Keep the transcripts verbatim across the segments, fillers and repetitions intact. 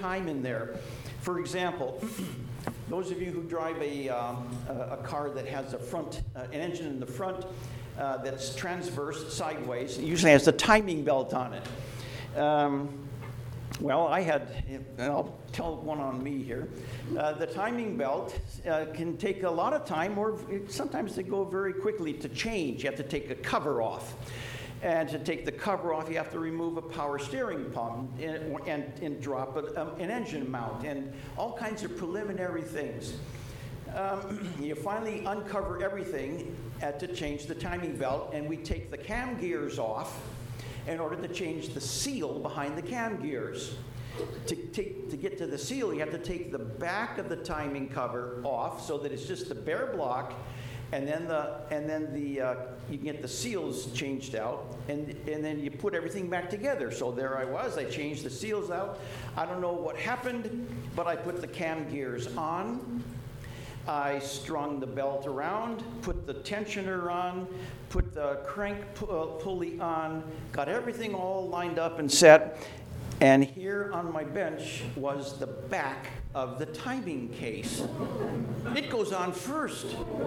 time in there. For example, those of you who drive a, um, a, a car that has a front, uh, an engine in the front uh, that's transverse sideways, it usually has a timing belt on it. Um, well, I had, and I'll tell one on me here, uh, the timing belt uh, can take a lot of time, or sometimes they go very quickly to change. You have to take a cover off. And to take the cover off, you have to remove a power steering pump and, and, and drop a, um, an engine mount and all kinds of preliminary things. Um, you finally uncover everything at, to change the timing belt, and we take the cam gears off in order to change the seal behind the cam gears. To, take, to get to the seal, you have to take the back of the timing cover off so that it's just the bare block. And then the and then the uh, you can get the seals changed out, and and then you put everything back together. So there I was. I changed the seals out. I don't know what happened, but I put the cam gears on. I strung the belt around, put the tensioner on, put the crank pu- uh, pulley on, got everything all lined up and set. And here on my bench was the back of the timing case. It goes on first.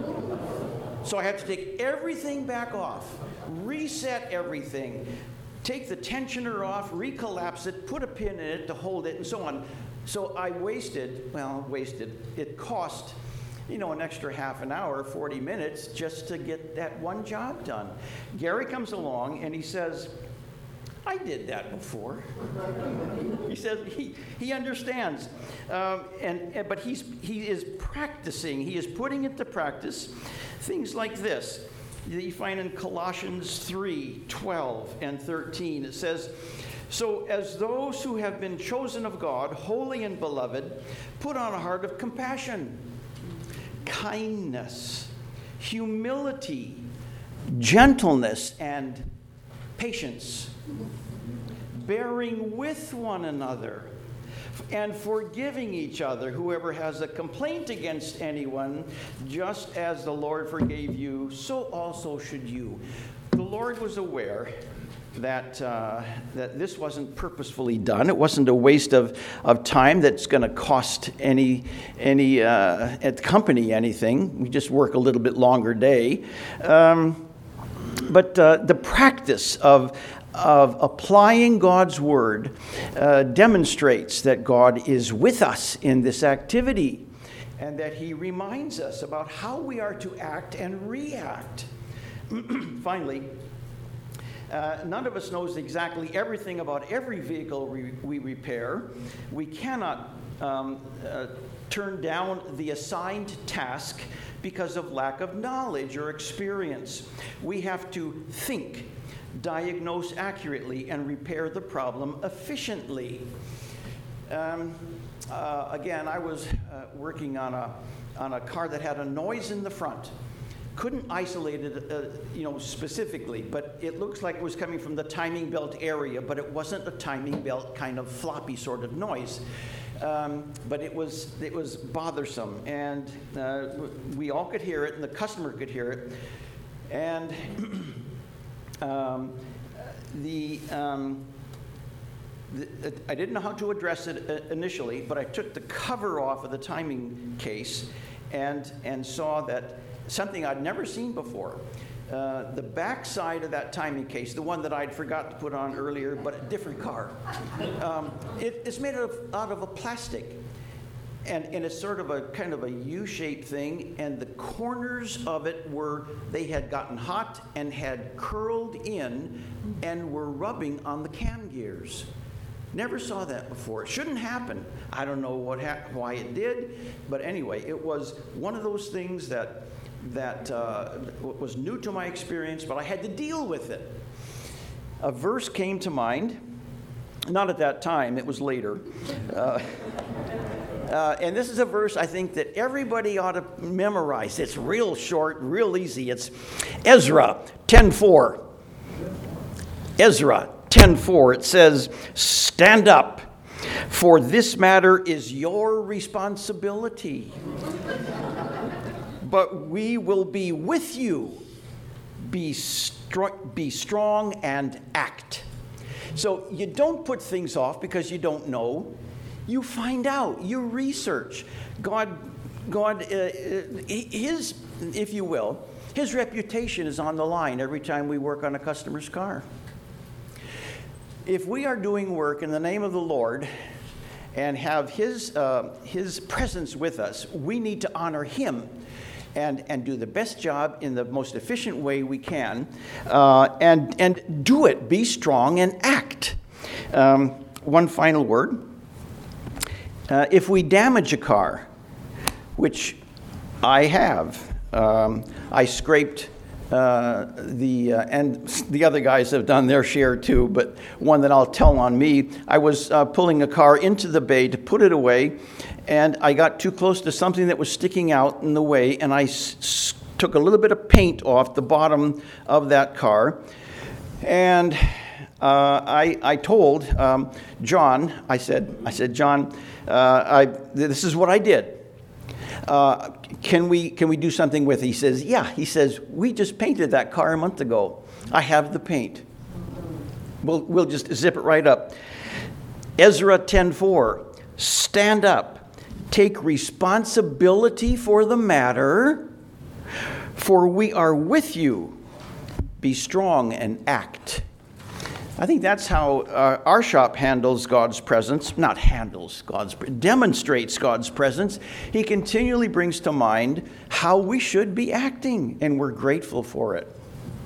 So I had to take everything back off, reset everything, take the tensioner off, recollapse it, put a pin in it to hold it, and so on. So I wasted, well, wasted, it cost, you know, an extra half an hour, forty minutes, just to get that one job done. Gary comes along and he says, I did that before. He says he, he understands, um, and, and but he's he is practicing. He is putting into practice things like this that you find in Colossians three, twelve and thirteen. It says, "So as those who have been chosen of God, holy and beloved, put on a heart of compassion, kindness, humility, gentleness, and patience, bearing with one another, and forgiving each other, whoever has a complaint against anyone, just as the Lord forgave you, so also should you." The Lord was aware that uh, that this wasn't purposefully done. It wasn't a waste of, of time that's going to cost any any uh, at the company anything. We just work a little bit longer day. Um, But uh, the practice of, of applying God's word uh, demonstrates that God is with us in this activity, and that he reminds us about how we are to act and react. Finally, uh, none of us knows exactly everything about every vehicle we, we repair. We cannot um, uh, turn down the assigned task because of lack of knowledge or experience. We have to think, diagnose accurately, and repair the problem efficiently. Um, uh, again, I was uh, working on a on a car that had a noise in the front. Couldn't isolate it, uh, you know, specifically, but it looks like it was coming from the timing belt area, but it wasn't a timing belt kind of floppy sort of noise. Um, but it was it was bothersome, and uh, we all could hear it, and the customer could hear it. And um, the, um, the I didn't know how to address it initially, but I took the cover off of the timing case, and and saw that something I'd never seen before. Uh, the back side of that timing case, the one that I'd forgot to put on earlier, but a different car, um, it, it's made out of, out of a plastic. And, and it's sort of a kind of a U-shaped thing, and the corners of it were, they had gotten hot and had curled in and were rubbing on the cam gears. Never saw that before. It shouldn't happen. I don't know what ha- why it did, but anyway, it was one of those things that that uh, was new to my experience, but I had to deal with it. A verse came to mind, not at that time, it was later. Uh, uh, and this is a verse I think that everybody ought to memorize. It's real short, real easy. It's Ezra ten four. Ezra ten four. It says, "Stand up, for this matter is your responsibility. But we will be with you. Be, str- be strong and act." So you don't put things off because you don't know. You find out. You research. God, God, uh, his, if you will, his reputation is on the line every time we work on a customer's car. If we are doing work in the name of the Lord and have his, uh, his presence with us, we need to honor him and, and do the best job in the most efficient way we can, uh, and, and do it. Be strong and act. Um, one final word. Uh, if we damage a car, which I have, um, I scraped uh, the, uh, and the other guys have done their share too, but one that I'll tell on me, I was uh, pulling a car into the bay to put it away, and I got too close to something that was sticking out in the way, and I s- s- took a little bit of paint off the bottom of that car, and uh, I, I told um, John, I said, I said, John, uh, I, this is what I did. Uh, can we can we do something with it? He says, yeah. He says, we just painted that car a month ago. I have the paint. We'll, we'll just zip it right up. Ezra ten four, stand up, take responsibility for the matter, for we are with you. Be strong and act. I think that's how uh, our shop handles God's presence, not handles God's, demonstrates God's presence. He continually brings to mind how we should be acting, and we're grateful for it.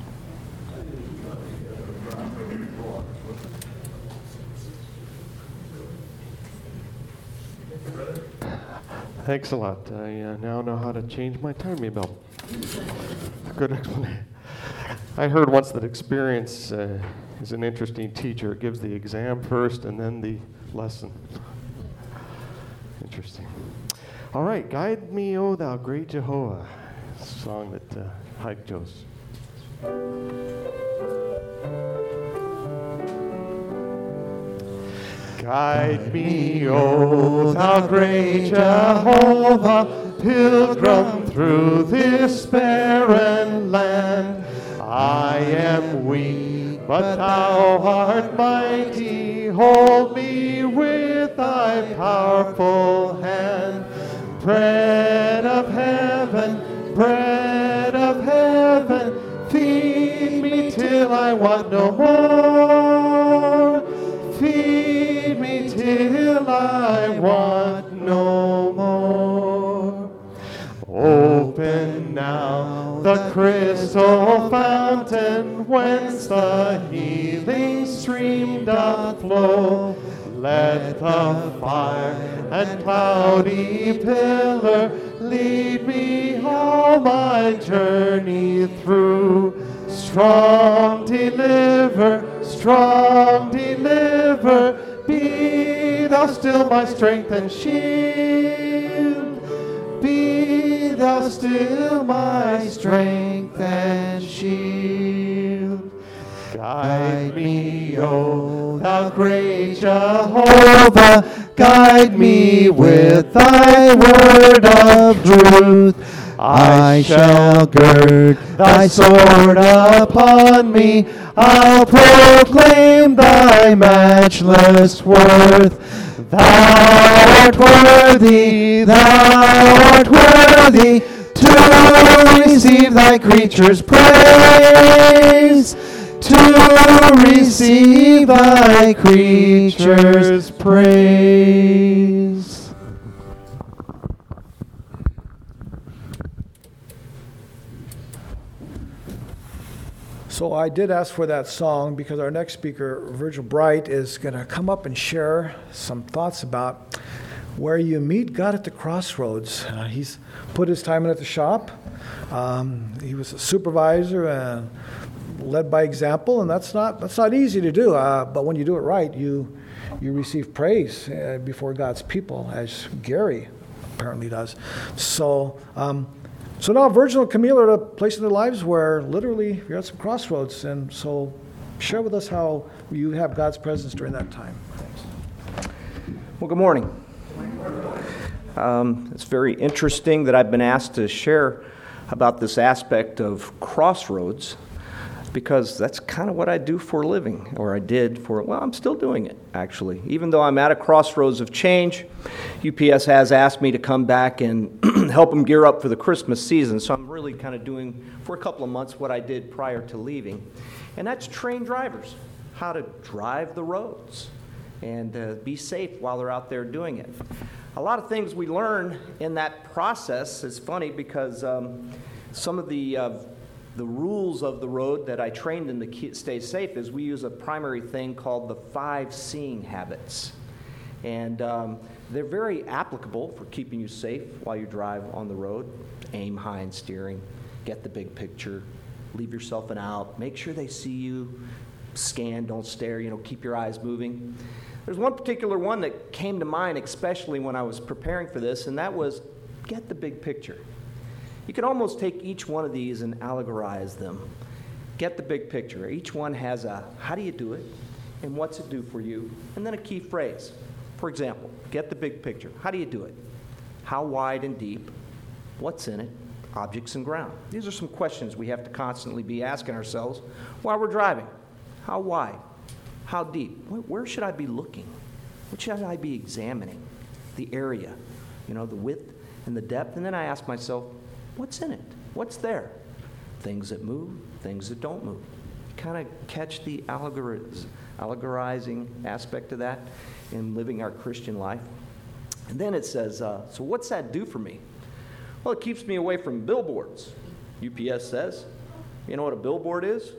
Thanks a lot. I uh, now know how to change my timing belt. Good explanation. I heard once that experience uh, is an interesting teacher. It gives the exam first and then the lesson. Interesting. All right, Guide Me, O Thou Great Jehovah, song that uh, Hike chose. Guide me, O Thou great Jehovah, pilgrim through this barren land. I am weak, but Thou art mighty. Hold me with Thy powerful hand. Bread of heaven, bread of heaven, feed me till I want no more. Feed me till I want no more. Open now the crystal fountain whence the healing stream doth flow. Let the fire and cloudy pillar lead me all my journey through. Strong deliver, strong deliver, be Thou still my strength and shield. Be Thou still my strength and shield. Guide me, O Thou great Jehovah, guide me with Thy word of truth. I shall gird Thy sword upon me, I'll proclaim Thy matchless worth. Thou art worthy, Thou art worthy to receive Thy creatures' praise, to receive Thy creatures' praise. So I did ask for that song because our next speaker, Virgil Bright, is going to come up and share some thoughts about where you meet God at the crossroads. Uh, he's put his time in at the shop. Um, he was a supervisor and led by example, and that's not that's not easy to do. Uh, but when you do it right, you you receive praise uh, before God's people, as Gary apparently does. So. Um, So now Virgil and Camille are at a place in their lives where literally you're at some crossroads, and so share with us how you have God's presence during that time. Thanks. Well, good morning. Um, it's very interesting that I've been asked to share about this aspect of crossroads. because that's kind of what I do for a living, or I did for, well, I'm still doing it, actually. Even though I'm at a crossroads of change, U P S has asked me to come back and help them gear up for the Christmas season, so I'm really kind of doing, for a couple of months, what I did prior to leaving. And that's train drivers, how to drive the roads and uh, be safe while they're out there doing it. A lot of things we learn in that process is funny because um, some of the uh, the rules of the road that I trained them to keep, stay safe is we use a primary thing called the five seeing habits. And um, they're very applicable for keeping you safe while you drive on the road. Aim high in steering, get the big picture, leave yourself an out, make sure they see you, scan, don't stare, you know, keep your eyes moving. There's one particular one that came to mind, especially when I was preparing for this, and that was get the big picture. You can almost take each one of these and allegorize them. Get the big picture. Each one has a how do you do it, and what's it do for you, and then a key phrase. For example, get the big picture. How do you do it? How wide and deep? What's in it? Objects and ground. These are some questions we have to constantly be asking ourselves while we're driving. How wide? How deep? Where should I be looking? What should I be examining? The area, you know, the width and the depth. And then I ask myself, what's in it? What's there? Things that move, things that don't move. Kind of catch the allegoriz- allegorizing aspect of that in living our Christian life. And then it says, uh, so what's that do for me? Well, it keeps me away from billboards. U P S says. You know what a billboard is?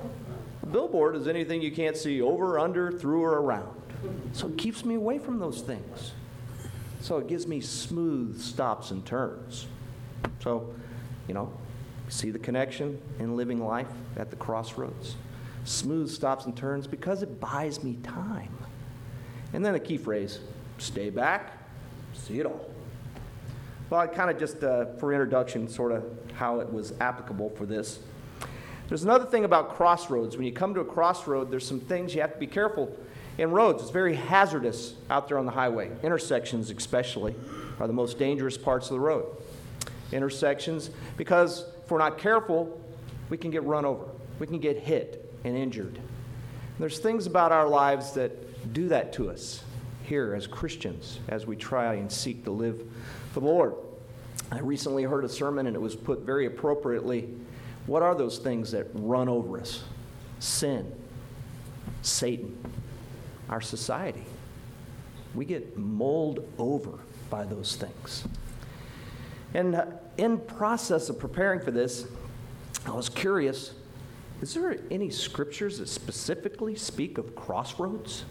A billboard is anything you can't see over, under, through, or around. So it keeps me away from those things. So it gives me smooth stops and turns. So, you know, see the connection in living life at the crossroads. Smooth stops and turns because it buys me time. And then a key phrase, stay back, see it all. Well, I kind of just, uh, for introduction, sort of how it was applicable for this. There's another thing about crossroads. When you come to a crossroad, there's some things you have to be careful in roads. It's very hazardous out there on the highway. Intersections especially are the most dangerous parts of the road. Intersections, because if we're not careful, we can get run over. We can get hit and injured. And there's things about our lives that do that to us here as Christians as we try and seek to live for the Lord. I recently heard a sermon and it was put very appropriately. What are those things that run over us? Sin, Satan, our society. We get mulled over by those things. And uh, in process of preparing for this, I was curious, is there any scriptures that specifically speak of crossroads?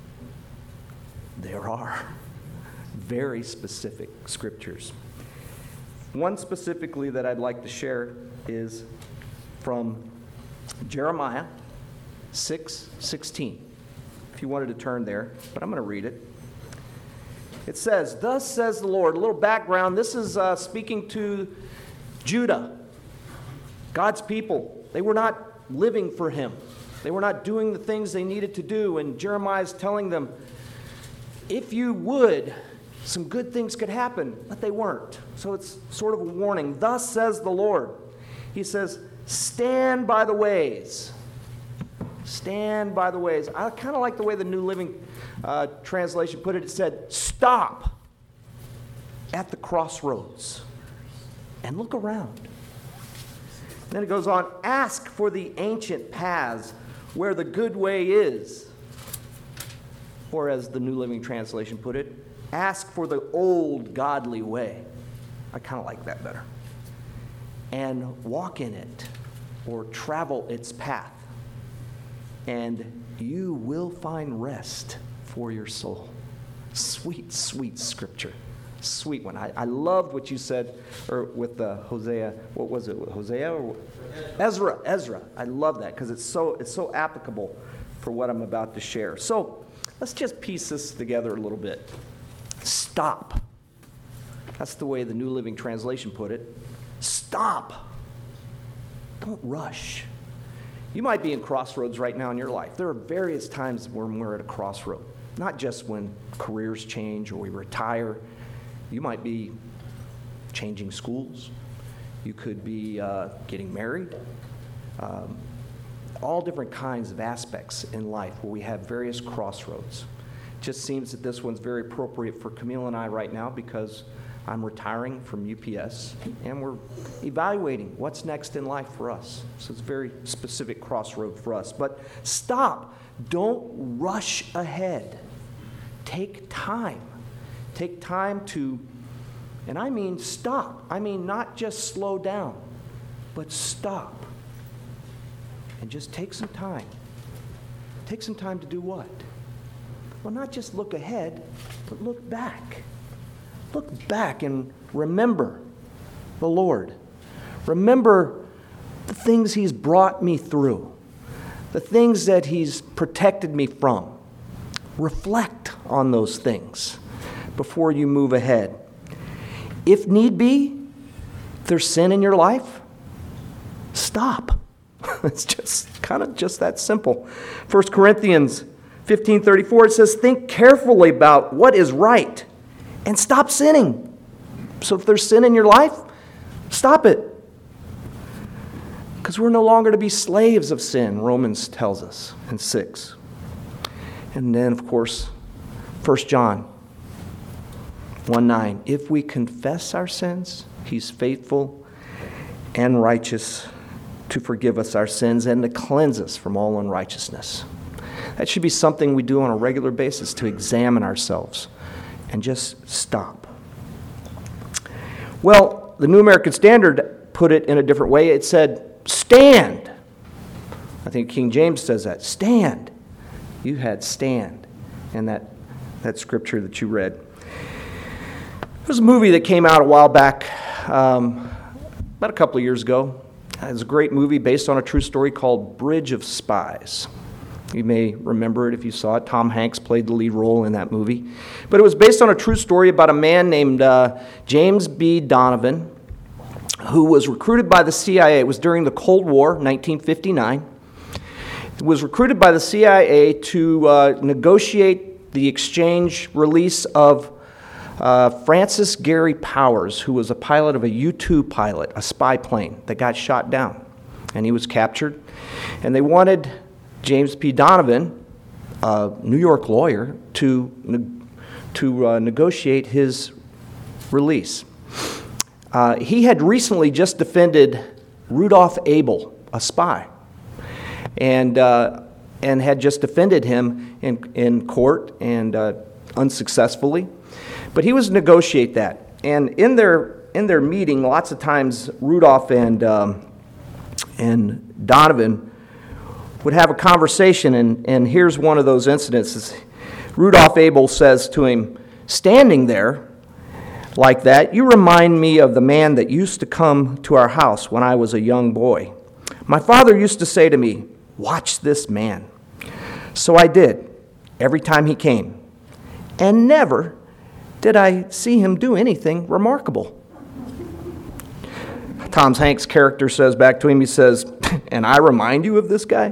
There are. Very specific scriptures. One specifically that I'd like to share is from Jeremiah six sixteen. If you wanted to turn there, but I'm going to read it. It says, thus says the Lord. A little background. This is uh, speaking to Judah, God's people. They were not living for him. They were not doing the things they needed to do. And Jeremiah is telling them, if you would, some good things could happen, but they weren't. So it's sort of a warning. Thus says the Lord. He says, stand by the ways. Stand by the ways. I kind of like the way the New Living uh, Translation put it. It said, stop at the crossroads and look around. And then it goes on, ask for the ancient paths where the good way is. Or as the New Living Translation put it, ask for the old godly way. I kind of like that better. And walk in it, or travel its path. And you will find rest for your soul. Sweet, sweet scripture. Sweet one. I, I loved what you said or with uh, Hosea. What was it? Hosea or Ezra? Ezra. I love that because it's so it's so applicable for what I'm about to share. So let's just piece this together a little bit. Stop. That's the way the New Living Translation put it. Stop. Don't rush. You might be in crossroads right now in your life. There are various times when we're at a crossroad. Not just when careers change or we retire. You might be changing schools. You could be uh, getting married. Um, all different kinds of aspects in life where we have various crossroads. It just seems that this one's very appropriate for Camille and I right now because I'm retiring from U P S and we're evaluating what's next in life for us. So it's a very specific crossroad for us. But stop. Don't rush ahead. Take time. Take time to, and I mean stop. I mean not just slow down, but stop. And just take some time. Take some time to do what? Well, not just look ahead, but look back. Look back and remember the Lord. Remember the things He's brought me through, the things that He's protected me from. Reflect on those things before you move ahead. If need be, if there's sin in your life, stop. It's just kind of just that simple. First Corinthians fifteen thirty-four, it says, think carefully about what is right and stop sinning. So if there's sin in your life, stop it. Because we're no longer to be slaves of sin, Romans tells us in six. And then, of course, First John one nine, if we confess our sins, He's faithful and righteous to forgive us our sins and to cleanse us from all unrighteousness. That should be something we do on a regular basis, to examine ourselves and just stop. Well, the New American Standard put it in a different way. It said, stand. I think King James says that. Stand. You had stand in that, that scripture that you read. There was a movie that came out a while back, um, about a couple of years ago. It was a great movie based on a true story called Bridge of Spies. You may remember it if you saw it. Tom Hanks played the lead role in that movie. But it was based on a true story about a man named uh, James B. Donovan, who was recruited by the C I A. It was during the Cold War, nineteen fifty-nine. He was recruited by the C I A to uh, negotiate the exchange release of uh, Francis Gary Powers, who was a pilot of a U two pilot, a spy plane that got shot down. And he was captured. And they wanted James P. Donovan, a New York lawyer, to, ne- to uh, negotiate his release. Uh, he had recently just defended Rudolph Abel, a spy, and uh, and had just defended him in, in court, and uh, unsuccessfully. But he was to negotiate that. And in their in their meeting, lots of times Rudolph and um, and Donovan would have a conversation, and, and here's one of those incidences. Rudolph Abel says to him, standing there like that, you remind me of the man that used to come to our house when I was a young boy. My father used to say to me, watch this man. So I did, every time he came. And never did I see him do anything remarkable. Tom Hanks' character says back to him, he says, and I remind you of this guy?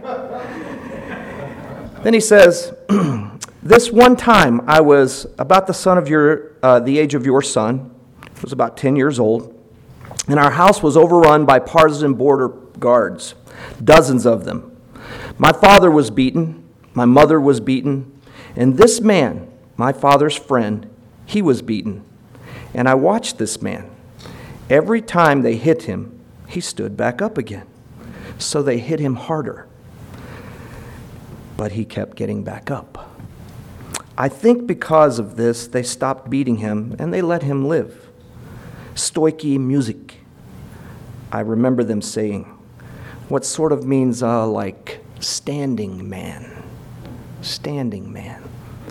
Then he says, this one time I was about the son of your, uh, the age of your son, I was about ten years old, and our house was overrun by partisan border guards, dozens of them. My father was beaten, my mother was beaten, and this man, my father's friend, he was beaten. And I watched this man. Every time they hit him, he stood back up again. So they hit him harder. But he kept getting back up. I think because of this, they stopped beating him and they let him live. Stoiki music. I remember them saying, what sort of means uh, like standing man. Standing man.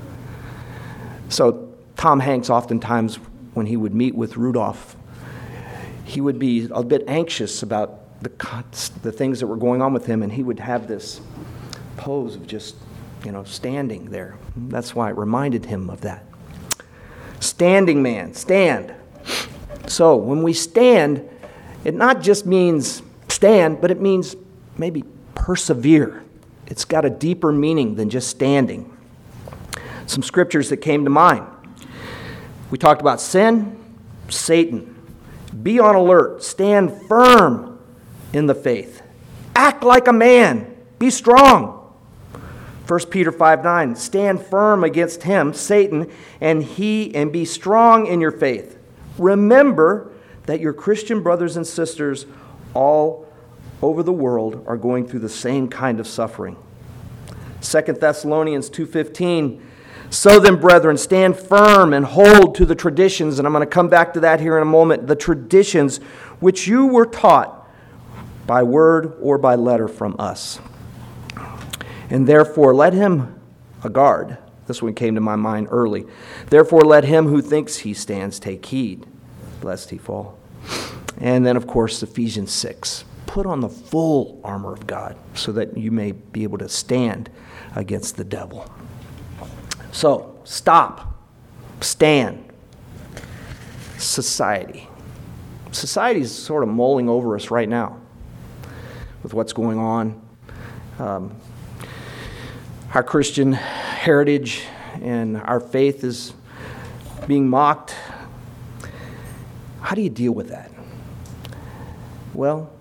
So Tom Hanks oftentimes, when he would meet with Rudolph, he would be a bit anxious about the the things that were going on with him, and he would have this pose of just, you know, standing there. That's why it reminded him of that. Standing man, stand. So when we stand, it not just means stand, but it means maybe persevere. It's got a deeper meaning than just standing. Some scriptures that came to mind. We talked about sin, Satan. Be on alert. Stand firm in the faith. Act like a man. Be strong. First Peter five nine, stand firm against him, Satan, and he and be strong in your faith. Remember that your Christian brothers and sisters all over the world are going through the same kind of suffering. Second Thessalonians two fifteen, so then, brethren, stand firm and hold to the traditions, and I'm going to come back to that here in a moment, the traditions which you were taught by word or by letter from us. And therefore let him, a guard, this one came to my mind early, therefore let him who thinks he stands take heed, lest he fall. And then, of course, Ephesians six, put on the full armor of God so that you may be able to stand against the devil. So, stop, stand. Society. Society is sort of mulling over us right now with what's going on. Um, our Christian heritage and our faith is being mocked. How do you deal with that? Well,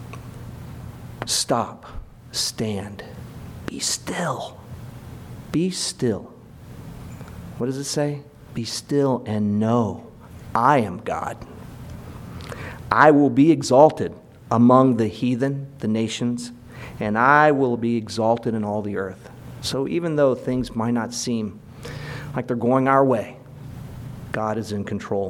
stop, stand, be still. Be still. What does it say? Be still and know I am God. I will be exalted among the heathen, the nations, and I will be exalted in all the earth. So even though things might not seem like they're going our way, God is in control.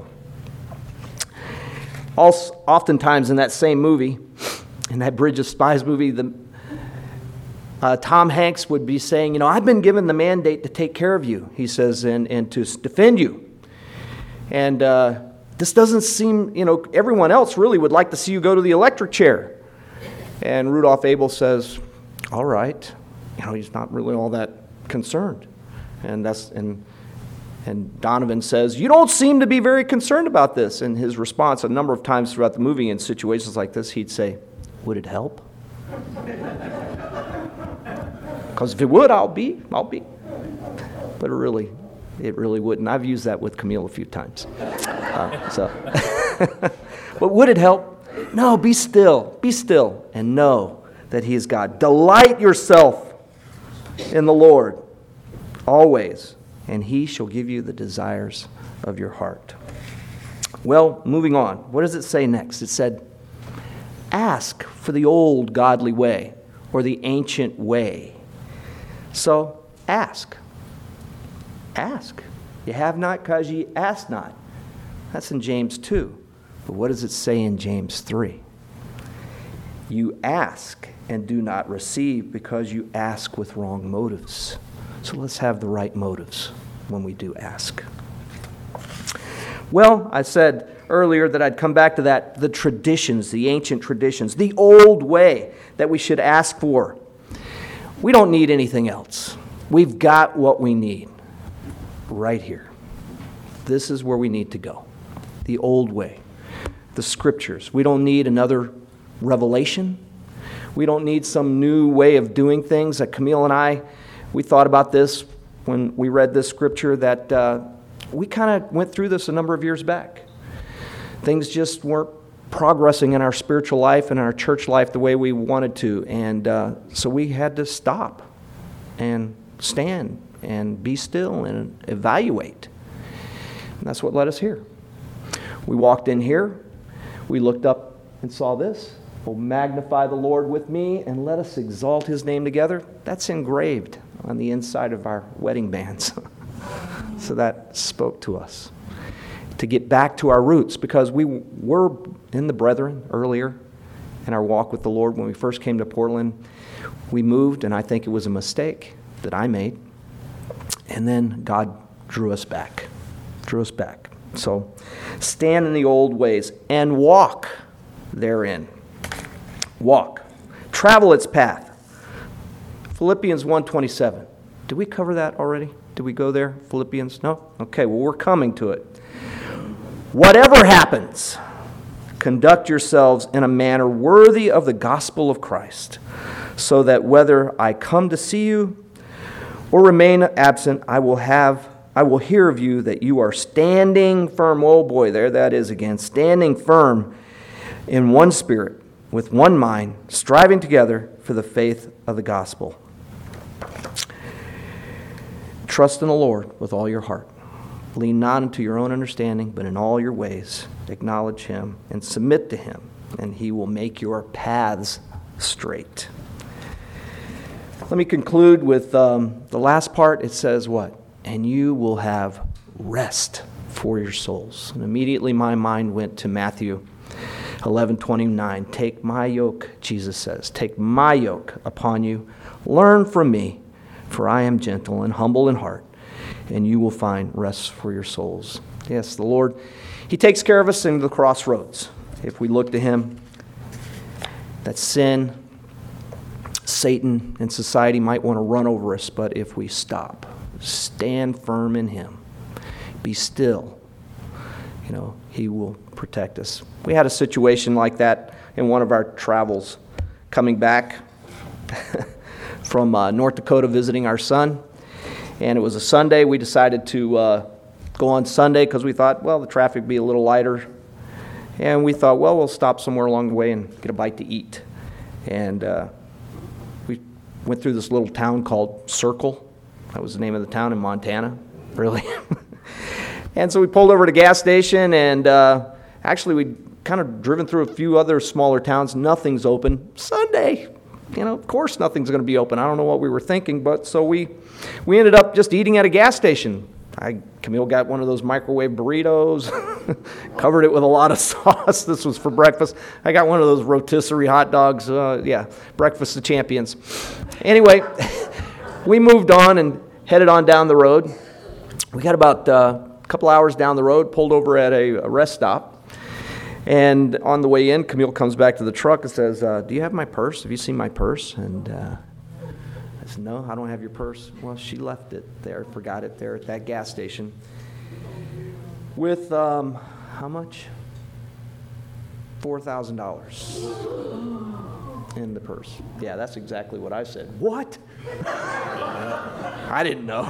Also, oftentimes in that same movie, in that Bridge of Spies movie, the Uh, Tom Hanks would be saying, you know, I've been given the mandate to take care of you, he says, and, and to defend you. And uh, this doesn't seem, you know, everyone else really would like to see you go to the electric chair. And Rudolph Abel says, all right. You know, he's not really all that concerned. And that's and and Donovan says, you don't seem to be very concerned about this. And his response a number of times throughout the movie in situations like this, he'd say, would it help? Because if it would, I'll be, I'll be. But it really, it really wouldn't. I've used that with Camille a few times. Uh, so, but would it help? No, be still, be still, and know that he is God. Delight yourself in the Lord always, and he shall give you the desires of your heart. Well, moving on. What does it say next? It said, ask for the old godly way, or the ancient way. So, ask. Ask. You have not because ye ask not. That's in James two. But what does it say in James three? You ask and do not receive because you ask with wrong motives. So let's have the right motives when we do ask. Well, I said earlier that I'd come back to that, the traditions, the ancient traditions, the old way that we should ask for. We don't need anything else. We've got what we need right here. This is where we need to go. The old way. The scriptures. We don't need another revelation. We don't need some new way of doing things. That Camille and I, we thought about this when we read this scripture, that uh, we kind of went through this a number of years back. Things just weren't progressing in our spiritual life and our church life the way we wanted to. And uh, so we had to stop and stand and be still and evaluate. And that's what led us here. We walked in here. We looked up and saw this. Oh, magnify the Lord with me and let us exalt his name together. That's engraved on the inside of our wedding bands. So that spoke to us. To get back to our roots, because we were in the brethren earlier in our walk with the Lord when we first came to Portland. We moved, and I think it was a mistake that I made. And then God drew us back, drew us back. So stand in the old ways and walk therein. Walk. Travel its path. Philippians one twenty-seven. Did we cover that already? Did we go there? Philippians? No? Okay, well, we're coming to it. Whatever happens, conduct yourselves in a manner worthy of the gospel of Christ, so that whether I come to see you or remain absent, I will have, I will hear of you that you are standing firm. Oh boy, there that is again. Standing firm in one spirit, with one mind, striving together for the faith of the gospel. Trust in the Lord with all your heart. Lean not into your own understanding, but in all your ways acknowledge him and submit to him, and he will make your paths straight. Let me conclude with um, the last part. It says what? And you will have rest for your souls. And immediately my mind went to Matthew eleven twenty-nine. Take my yoke, Jesus says, take my yoke upon you. Learn from me, for I am gentle and humble in heart, and you will find rest for your souls. Yes, the Lord, he takes care of us in the crossroads. If we look to him, that sin, Satan, and society might want to run over us, but if we stop, stand firm in him, be still, you know, he will protect us. We had a situation like that in one of our travels, coming back from uh, North Dakota visiting our son, and it was a Sunday. We decided to uh, go on Sunday because we thought, well, the traffic would be a little lighter, and we thought, well, we'll stop somewhere along the way and get a bite to eat. And uh, we went through this little town called Circle. That was the name of the town in Montana, really. And so we pulled over at a gas station, and uh, actually we'd kind of driven through a few other smaller towns. Nothing's open. Sunday, you know, of course nothing's going to be open. I don't know what we were thinking, but so we we ended up just eating at a gas station. I, Camille got one of those microwave burritos, covered it with a lot of sauce. This was for breakfast. I got one of those rotisserie hot dogs. Uh, yeah, breakfast of champions. Anyway, we moved on and headed on down the road. We got about uh, a couple hours down the road, pulled over at a, a rest stop. And on the way in, Camille comes back to the truck and says, uh, do you have my purse? Have you seen my purse? And uh, I said, no, I don't have your purse. Well, she left it there, forgot it there at that gas station. With, um, how much? four thousand dollars in the purse. Yeah, that's exactly what I said. What? I didn't know.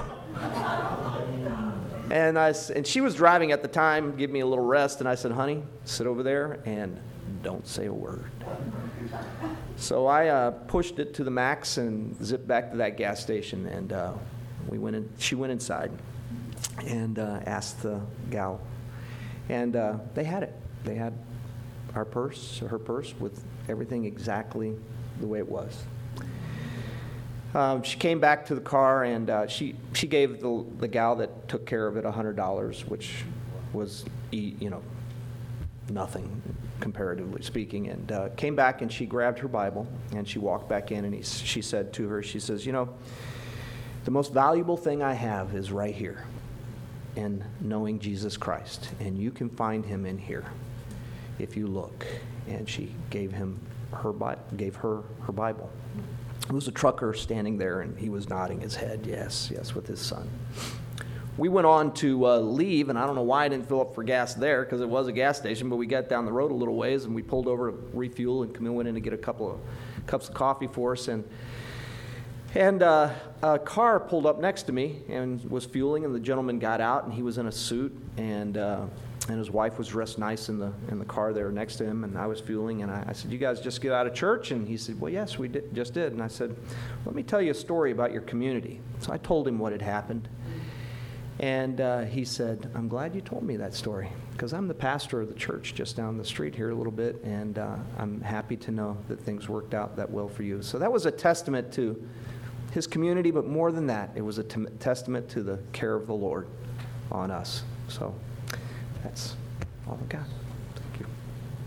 And I, and she was driving at the time, give me a little rest, and I said, honey, sit over there and don't say a word. So I uh, pushed it to the max and zipped back to that gas station, and uh, we went in. She went inside and uh, asked the gal, and uh, they had it. They had our purse, her purse, with everything exactly the way it was. Um, she came back to the car, and uh, she she gave the the gal that took care of it one hundred dollars, which was, you know, nothing comparatively speaking, and uh, came back, and she grabbed her Bible, and she walked back in, and he, she said to her, she says, you know, the most valuable thing I have is right here in knowing Jesus Christ, and you can find him in here if you look. And she gave him her Bi- gave her her Bible. There was a trucker standing there, and he was nodding his head, yes, yes, with his son. We went on to uh, leave, and I don't know why I didn't fill up for gas there, because it was a gas station, but we got down the road a little ways, and we pulled over to refuel, and Camille went in to get a couple of cups of coffee for us, and and uh, a car pulled up next to me and was fueling, and the gentleman got out, and he was in a suit, and uh, and his wife was dressed nice in the in the car there next to him, and I was fueling, and I, I said, you guys just get out of church? And he said, well, yes, we did, just did. And I said, let me tell you a story about your community. So I told him what had happened. And uh, he said, I'm glad you told me that story, because I'm the pastor of the church just down the street here a little bit, and uh, I'm happy to know that things worked out that well for you. So that was a testament to his community, but more than that, it was a t- testament to the care of the Lord on us. So that's all I got. Thank you.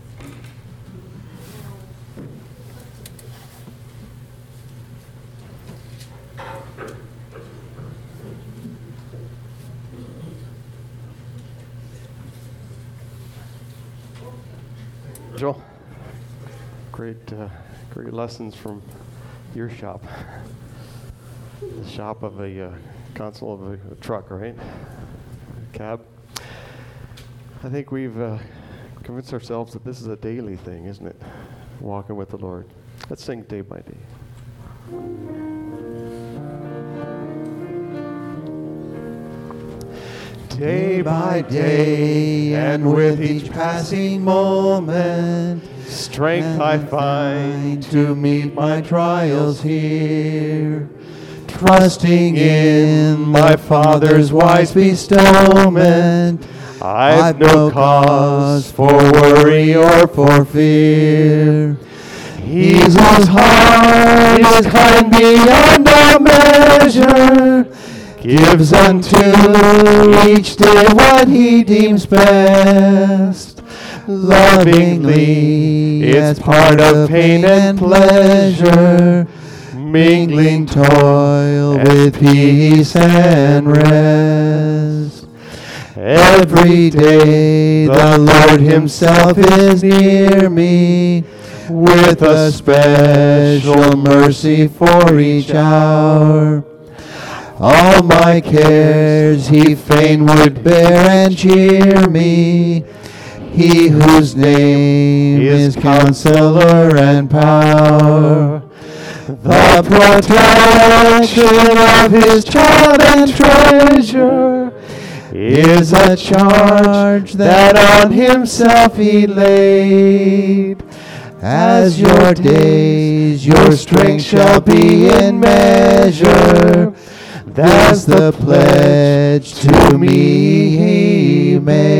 Joel, great, uh, great lessons from your shop. The shop of a uh, console of a, a truck, right? A cab. I think we've uh, convinced ourselves that this is a daily thing, isn't it? Walking with the Lord. Let's sing day by day. day by day, and with each passing moment, strength I find to meet my trials here. Trusting in my Father's wise bestowment, I've no cause for worry or for fear. He's whose heart is kind beyond all measure, gives unto each day what he deems best. Lovingly, it's part of pain and pleasure, mingling toil with peace and rest. Every day the Lord himself is near me, with a special mercy for each hour. All my cares he fain would bear and cheer me, he whose name is Counselor and Power. The protection of his child and treasure is a charge that on himself he laid. As your days, your strength shall be in measure. That's the pledge to me he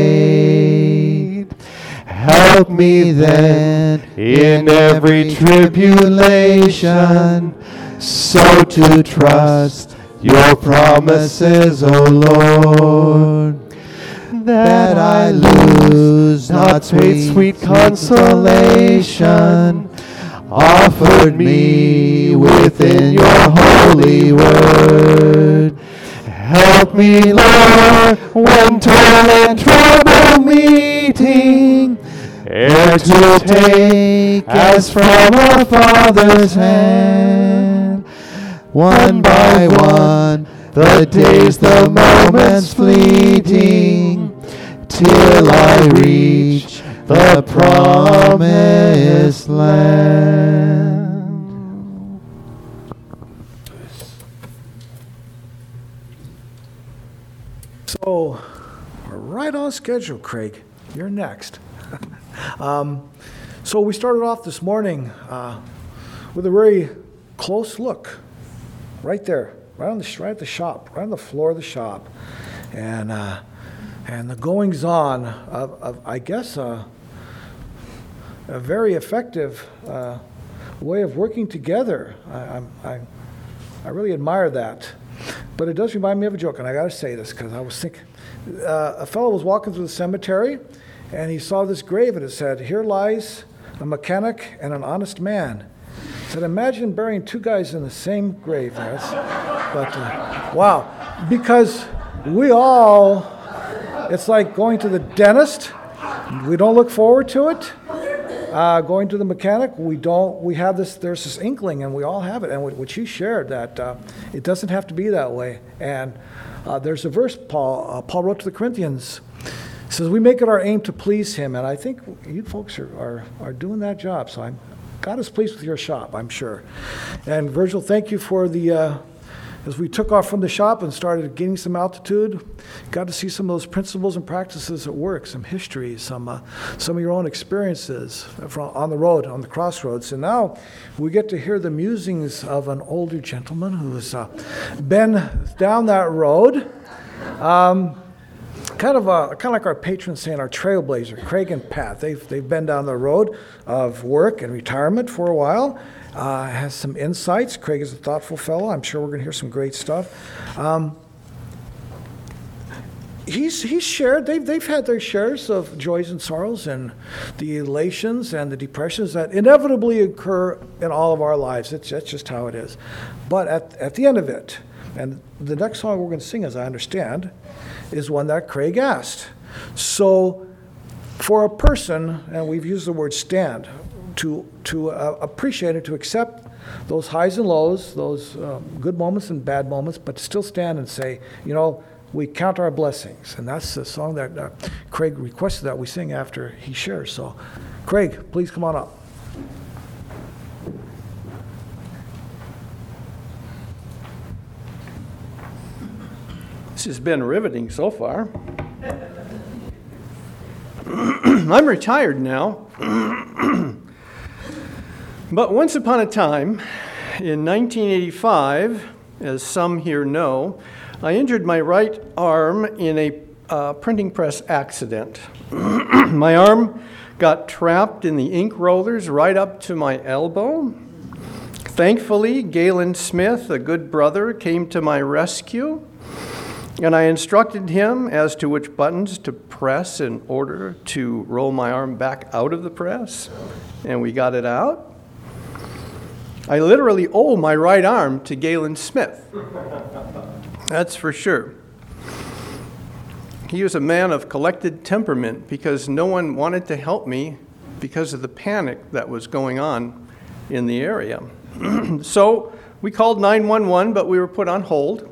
made. Help me then in every tribulation, so to trust your promises, O Lord, that I lose not sweet, sweet consolation offered me within your holy word. Help me, Lord, when toil and trouble meeting, ere to take as from a father's hand. One by one, the days, the moments fleeting, till I reach the promised land. So, we're right on schedule, Craig. You're next. um, so we started off this morning uh, with a very close look, right there, right on the right at the shop, right on the floor of the shop, and uh, and the goings on of, of I guess, uh, a very effective uh, way of working together. I, I, I I really admire that. But it does remind me of a joke, and I got to say this because I was thinking, uh, a fellow was walking through the cemetery, and he saw this grave, and it said, "Here lies a mechanic and an honest man." He said, "Imagine burying two guys in the same grave." That's, but uh, wow, because we all, it's like going to the dentist. We don't look forward to it. Uh, going to the mechanic, we don't. We have this. There's this inkling, and we all have it. And what you shared, that uh, it doesn't have to be that way. And uh, there's a verse Paul uh, Paul wrote to the Corinthians. It says, "We make it our aim to please Him." And I think you folks are are, are doing that job. So I'm God is pleased with your shop, I'm sure. And Virgil, thank you for the. Uh, As we took off from the shop and started gaining some altitude, got to see some of those principles and practices at work, some history, some uh, some of your own experiences from, on the road, on the crossroads. And now we get to hear the musings of an older gentleman who's uh, been down that road. Um, kind of a, kind of like our patron saint, our trailblazer, Craig and Pat. They've they've been down the road of work and retirement for a while. Uh, has some insights. Craig is a thoughtful fellow. I'm sure we're going to hear some great stuff. Um, he's he's shared. They've they've had their shares of joys and sorrows and the elations and the depressions that inevitably occur in all of our lives. It's that's just how it is. But at at the end of it, and the next song we're going to sing, as I understand, is one that Craig asked. So, for a person, and we've used the word stand. to to uh, appreciate it, to accept those highs and lows, those um, good moments and bad moments, but to still stand and say, you know, we count our blessings. And that's the song that uh, Craig requested that we sing after he shares. So, Craig, please come on up. This has been riveting so far. I'm retired now. But once upon a time, in nineteen eighty-five, as some here know, I injured my right arm in a uh, printing press accident. My arm got trapped in the ink rollers right up to my elbow. Thankfully, Galen Smith, a good brother, came to my rescue, and I instructed him as to which buttons to press in order to roll my arm back out of the press, and we got it out. I literally owe my right arm to Galen Smith. That's for sure. He was a man of collected temperament because no one wanted to help me because of the panic that was going on in the area. So we called nine one one, but we were put on hold.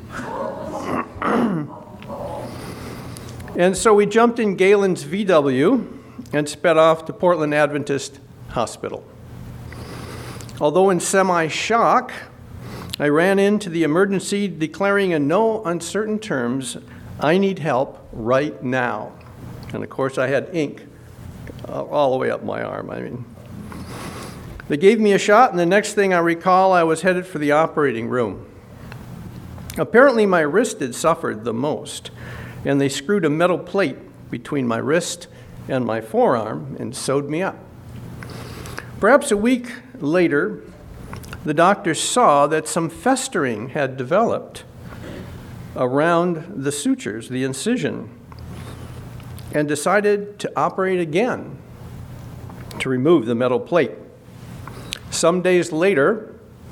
And so we jumped in Galen's V W and sped off to Portland Adventist Hospital. Although in semi-shock, I ran into the emergency declaring in no uncertain terms, I need help right now. And of course I had ink all the way up my arm. I mean, they gave me a shot, and the next thing I recall, I was headed for the operating room. Apparently my wrist had suffered the most, and they screwed a metal plate between my wrist and my forearm and sewed me up. Perhaps a week later, the doctor saw that some festering had developed around the sutures, the incision, and decided to operate again to remove the metal plate. Some days later,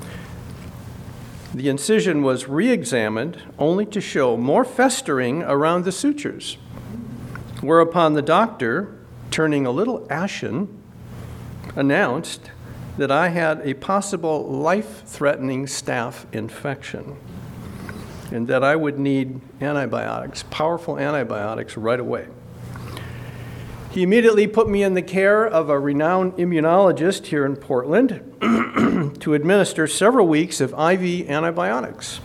the incision was re-examined only to show more festering around the sutures, whereupon the doctor, turning a little ashen, announced that I had a possible life-threatening staph infection and that I would need antibiotics, powerful antibiotics, right away. He immediately put me in the care of a renowned immunologist here in Portland to administer several weeks of I V antibiotics.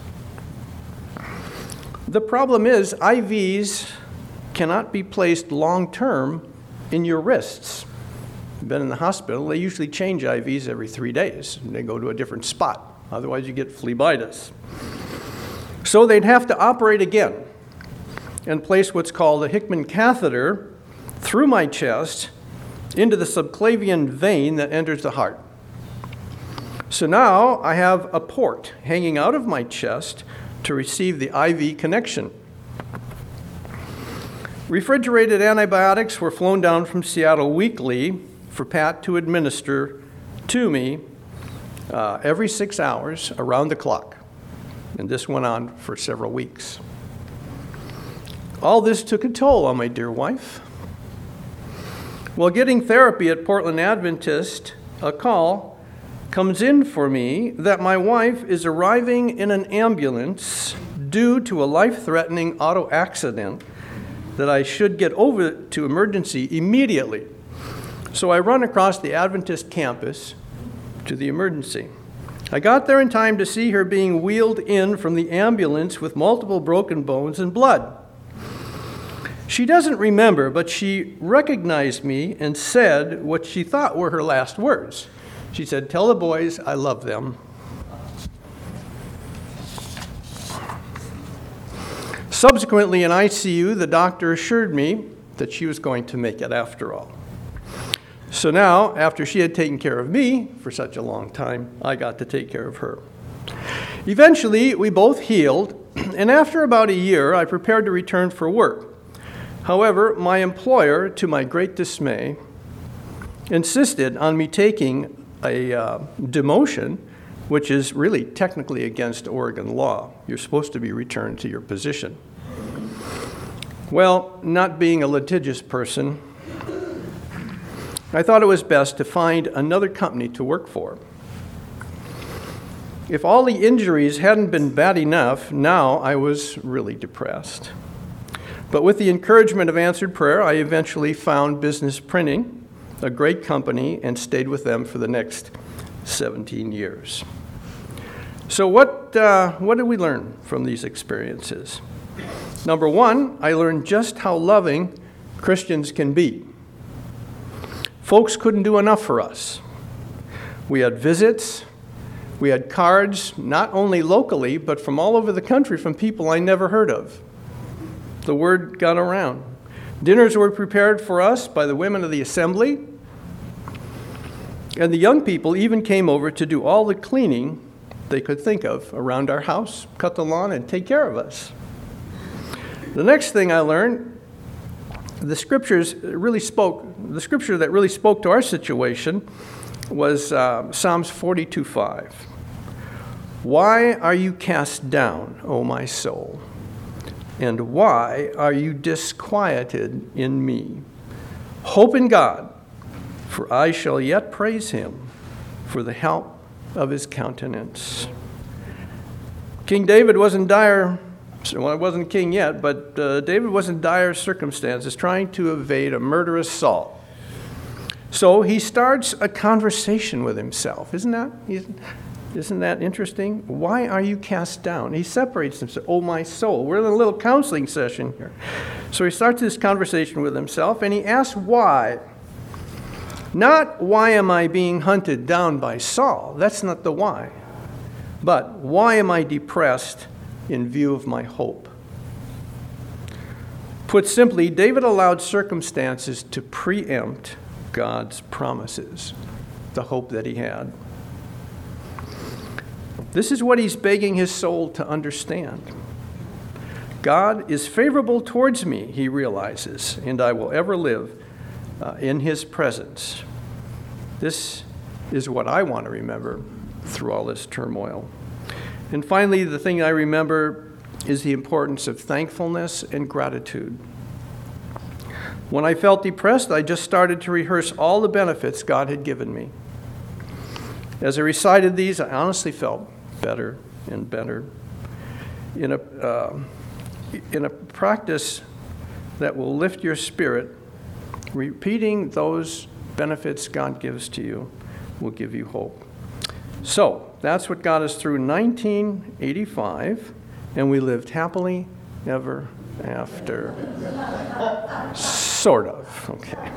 The problem is I Vs cannot be placed long-term in your wrists. You've been in the hospital, they usually change I Vs every three days. And they go to a different spot. Otherwise you get phlebitis. So they'd have to operate again and place what's called a Hickman catheter through my chest into the subclavian vein that enters the heart. So now I have a port hanging out of my chest to receive the I V connection. Refrigerated antibiotics were flown down from Seattle weekly for Pat to administer to me uh, every six hours around the clock. And this went on for several weeks. All this took a toll on my dear wife. While getting therapy at Portland Adventist, a call comes in for me that my wife is arriving in an ambulance due to a life-threatening auto accident that I should get over to emergency immediately. So I run across the Adventist campus to the emergency. I got there in time to see her being wheeled in from the ambulance with multiple broken bones and blood. She doesn't remember, but she recognized me and said what she thought were her last words. She said, "Tell the boys I love them." Subsequently in I C U, the doctor assured me that she was going to make it after all. So now, after she had taken care of me for such a long time, I got to take care of her. Eventually, we both healed, and after about a year, I prepared to return for work. However, my employer, to my great dismay, insisted on me taking a uh, demotion, which is really technically against Oregon law. You're supposed to be returned to your position. Well, not being a litigious person, I thought it was best to find another company to work for. If all the injuries hadn't been bad enough, now I was really depressed. But with the encouragement of answered prayer, I eventually found Business Printing, a great company, and stayed with them for the next seventeen years. So what, uh, what did we learn from these experiences? Number one, I learned just how loving Christians can be. Folks couldn't do enough for us. We had visits, we had cards, not only locally, but from all over the country from people I never heard of. The word got around. Dinners were prepared for us by the women of the assembly, and the young people even came over to do all the cleaning they could think of around our house, cut the lawn, and take care of us. The next thing I learned, the scriptures really spoke, the scripture that really spoke to our situation was uh, Psalms forty-two five. Why are you cast down, O my soul? And why are you disquieted in me? Hope in God, for I shall yet praise him for the help of his countenance. King David was in dire, well, he wasn't king yet, but uh, David was in dire circumstances trying to evade a murderous Saul. So he starts a conversation with himself. Isn't that, isn't that interesting? Why are you cast down? He separates himself. Oh, my soul. We're in a little counseling session here. So he starts this conversation with himself, and he asks why. Not why am I being hunted down by Saul? That's not the why. But why am I depressed in view of my hope? Put simply, David allowed circumstances to preempt God's promises, the hope that he had. This is what he's begging his soul to understand. God is favorable towards me, he realizes, and I will ever live uh, in his presence. This is what I want to remember through all this turmoil. And finally, the thing I remember is the importance of thankfulness and gratitude. When I felt depressed, I just started to rehearse all the benefits God had given me. As I recited these, I honestly felt better and better. In a, uh, in a practice that will lift your spirit, repeating those benefits God gives to you will give you hope. So, that's what got us through nineteen eighty-five, and we lived happily ever after. Sort of, okay.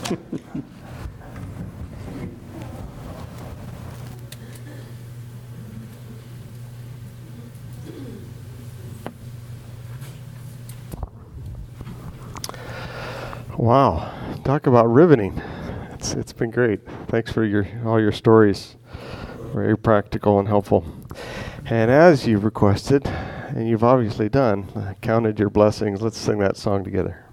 Wow, talk about riveting. It's it's been great. Thanks for your all your stories. Very practical and helpful. And as you requested, and you've obviously done, uh, counted your blessings. Let's sing that song together.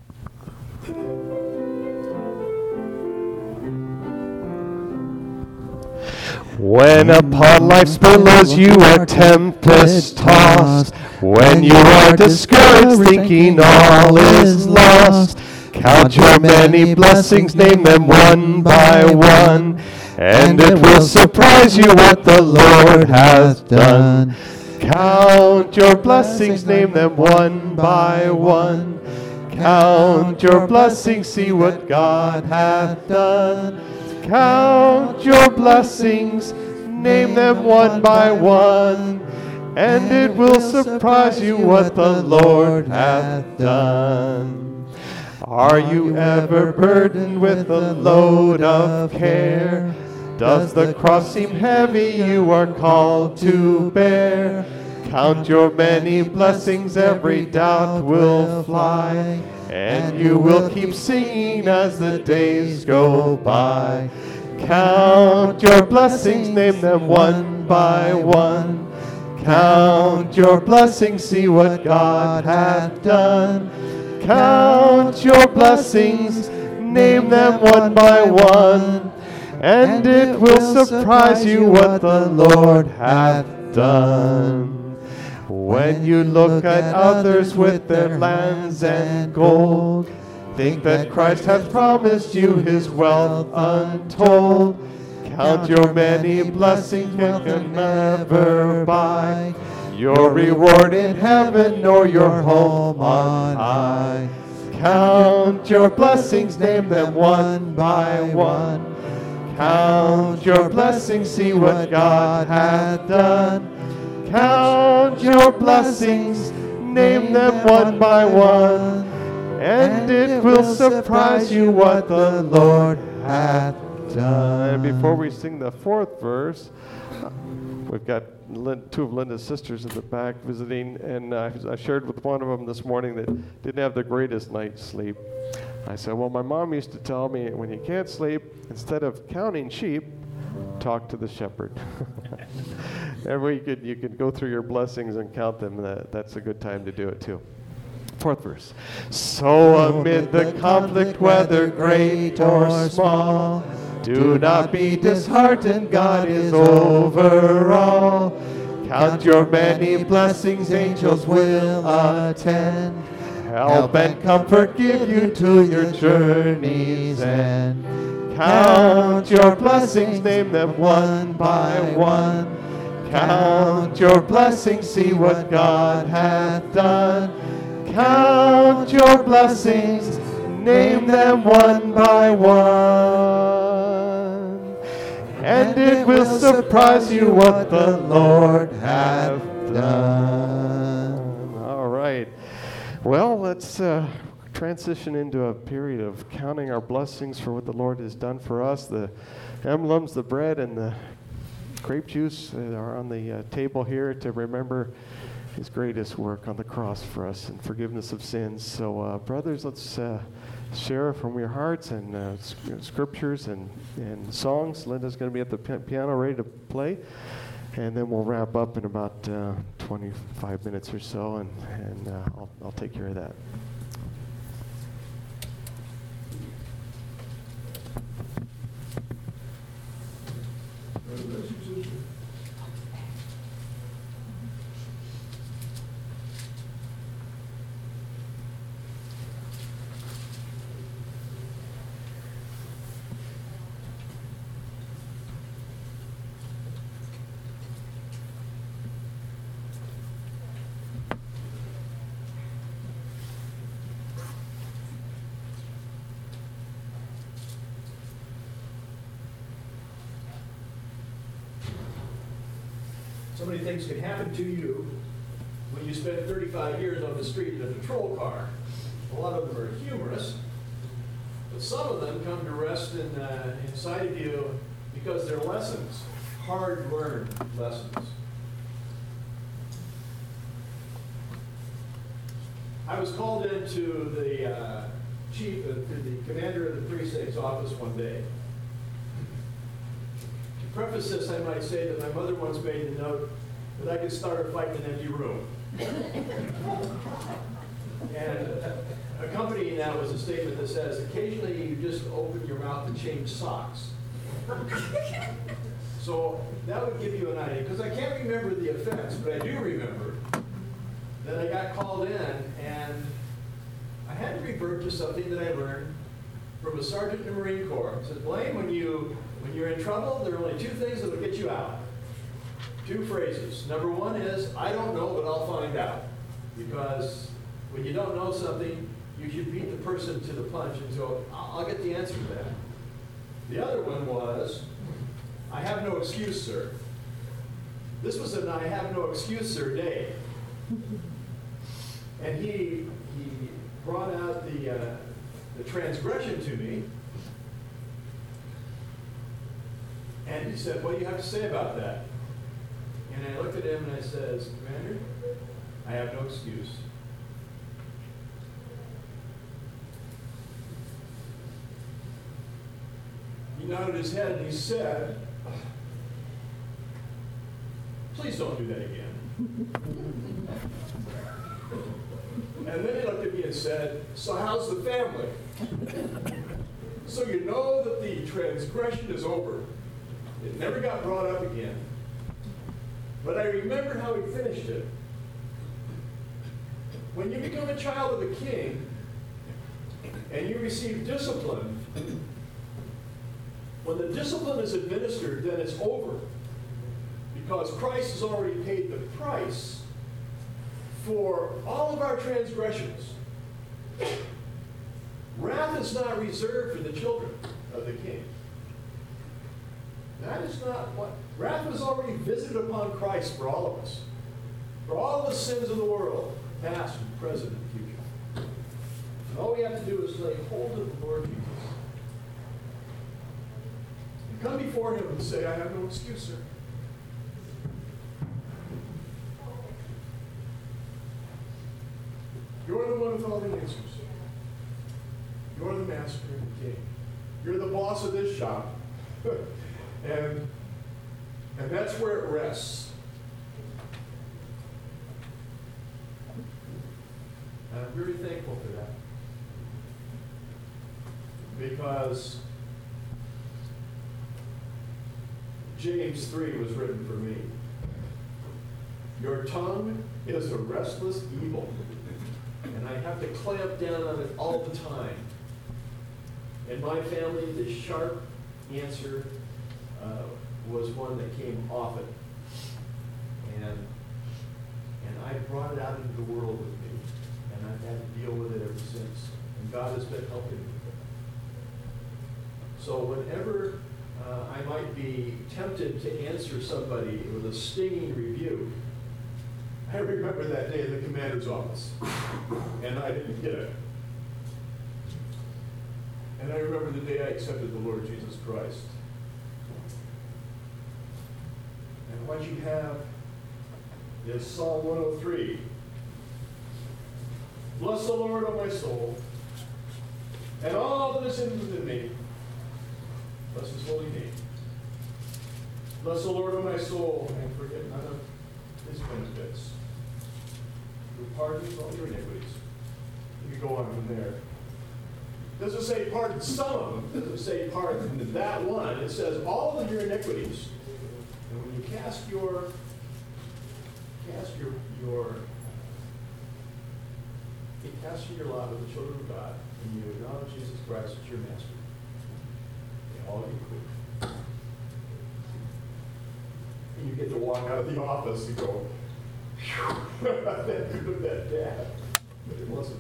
When upon life's billows you are tempest tossed, when you are discouraged thinking all is lost, count your many blessings, name them one by one, and it will surprise you what the Lord has done. Count your blessings, name them one by one. Count your blessings, see what God hath done. Count your blessings, name them one by one, and it will surprise you what the Lord hath done. Are you ever burdened with a load of care? Does the cross seem heavy you are called to bear? Count your many blessings, every doubt will fly, and you will keep singing as the days go by. Count your blessings, name them one by one. Count your blessings, see what God hath done. Count your blessings, name them one by one, and it will surprise you what the Lord hath done. When you look at others with their lands and gold, think that Christ hath promised you his wealth untold. Count your many blessings, wealth can never buy your reward in heaven nor your home on high. Count your blessings, name them one by one. Count your blessings, see what God hath done. Count your blessings, name them one by one, and it will surprise you what the Lord hath done. And before we sing the fourth verse, we've got Lin- two of Linda's sisters in the back visiting, and uh, I shared with one of them this morning that didn't have the greatest night's sleep. I said, well, my mom used to tell me, when you can't sleep, instead of counting sheep, talk to the shepherd. Every you could you could go through your blessings and count them. That, that's a good time to do it too. Fourth verse. So amid the conflict, whether great or small, do not be disheartened, God is over all. Count your many blessings, angels will attend. Help and comfort give you to your journey's end. Count your blessings, name them one by one. Count your blessings, see what God hath done. Count your blessings, name them one by one. And it will surprise you what the Lord hath done. All right. Well, let's uh, transition into a period of counting our blessings for what the Lord has done for us. The emblems, the bread, and the grape juice are on the uh, table here to remember his greatest work on the cross for us and forgiveness of sins. So, uh, brothers, let's uh, share from your hearts and uh, scriptures and, and songs. Linda's going to be at the piano ready to play. And then we'll wrap up in about uh, twenty-five minutes or so, and, and uh, I'll, I'll take care of that. So many things can happen to you when you spend thirty-five years on the street in a patrol car. A lot of them are humorous, but some of them come to rest in, uh, inside of you because they're lessons, hard-learned lessons. I was called into the uh, chief, uh, to the commander of the precinct's office one day. To preface this, I might say that my mother once made the note that I could start a fight in an empty room. And accompanying that was a statement that says, occasionally you just open your mouth and change socks. So that would give you an idea, because I can't remember the offense, but I do remember that I got called in and I had to revert to something that I learned from a sergeant in the Marine Corps. It says, Blaine, when, you, when you're in trouble, there are only two things that will get you out. Two phrases. Number one is, I don't know, but I'll find out. Because when you don't know something, you should beat the person to the punch and so I'll, I'll get the answer to that. The other one was, I have no excuse, sir. This was an I have no excuse, sir day. And he, he brought out the, uh, the transgression to me. And he said, what do you have to say about that? And I looked at him and I says, Commander, I have no excuse. He nodded his head and he said, please don't do that again. And then he looked at me and said, so how's the family? So you know that the transgression is over. It never got brought up again. But I remember how he finished it. When you become a child of the King and you receive discipline, when the discipline is administered, then it's over. Because Christ has already paid the price for all of our transgressions. Wrath is not reserved for the children of the King. That is not what, wrath was already visited upon Christ for all of us. For all the sins of the world. past and present and future. And all we have to do is lay hold of the Lord Jesus and come before him and say, I have no excuse, sir. You're the one with all the answers. You're the master and the king. You're the boss of this shop. and, and that's where it rests. And I'm very thankful for that. Because James three was written for me. Your tongue is a restless evil, and I have to clamp down on it all the time. In my family, the sharp answer uh, was one that came often. And, and I brought it out into the world with me, and I've had to deal with it ever since. And God has been helping me. So whenever uh, I might be tempted to answer somebody with a stinging rebuke, I remember that day in the commander's office, and I didn't get it. And I remember the day I accepted the Lord Jesus Christ. And what you have is Psalm one oh three. Bless the Lord, O my soul, and all that is in within me. Bless his holy name. Bless the Lord, O my soul, and forget none of his benefits, who pardons all your iniquities. You can go on from there. It doesn't say pardon some of them. It doesn't say pardon that one. It says all of your iniquities. And when you cast your cast your your you cast your lot with the children of God, and you acknowledge Jesus Christ as your master, and all you could. And you get to walk out of the office and go, phew, that could have been bad. But it wasn't.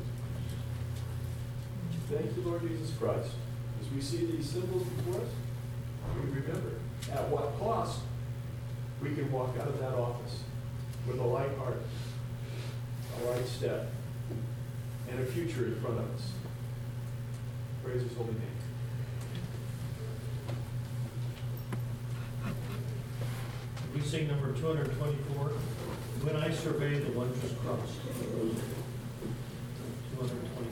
Thank you, Lord Jesus Christ. As we see these symbols before us, we remember at what cost we can walk out of that office with a light heart, a light step, and a future in front of us. Praise his holy name. We sing number two hundred twenty-four, When I Survey the Wondrous Cross. two hundred twenty-four.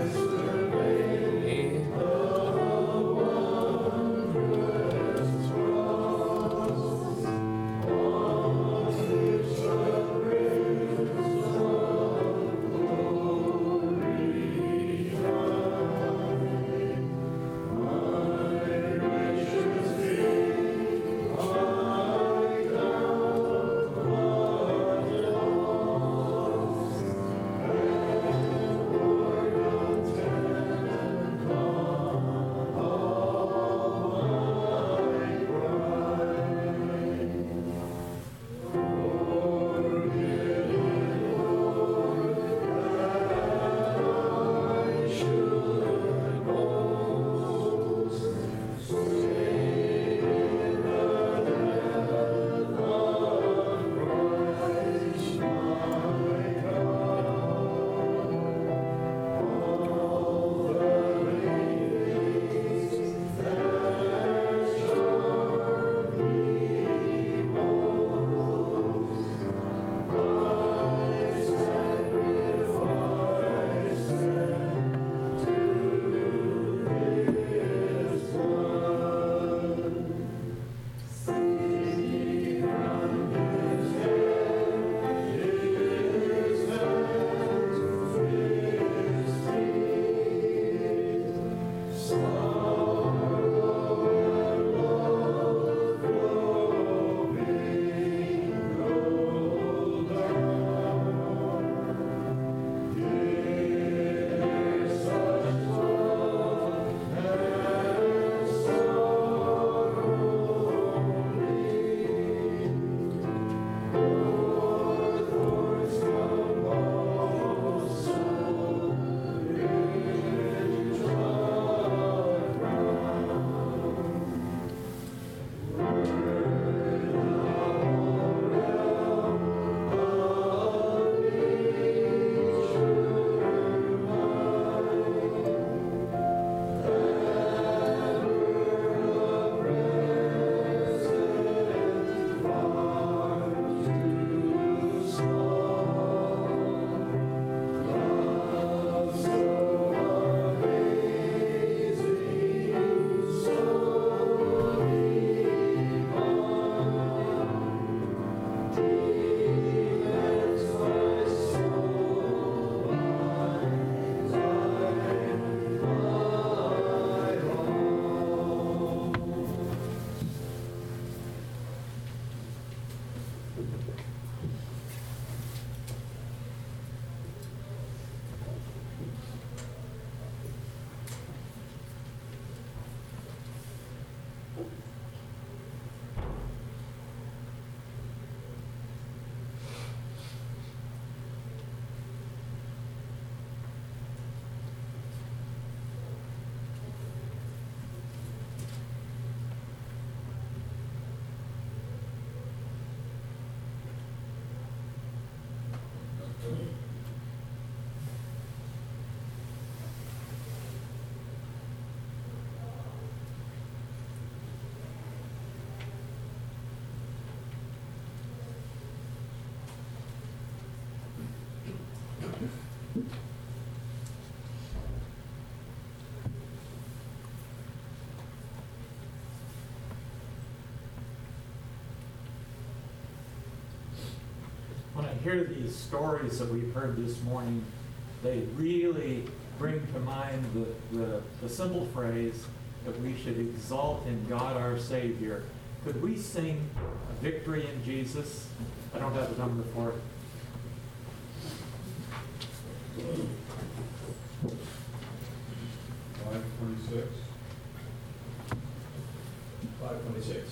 Survey the wondrous hear these stories that we've heard this morning, they really bring to mind the, the, the simple phrase that we should exalt in God our Savior. Could we sing Victory in Jesus? I don't have the number for it. Five twenty-six. Five twenty-six.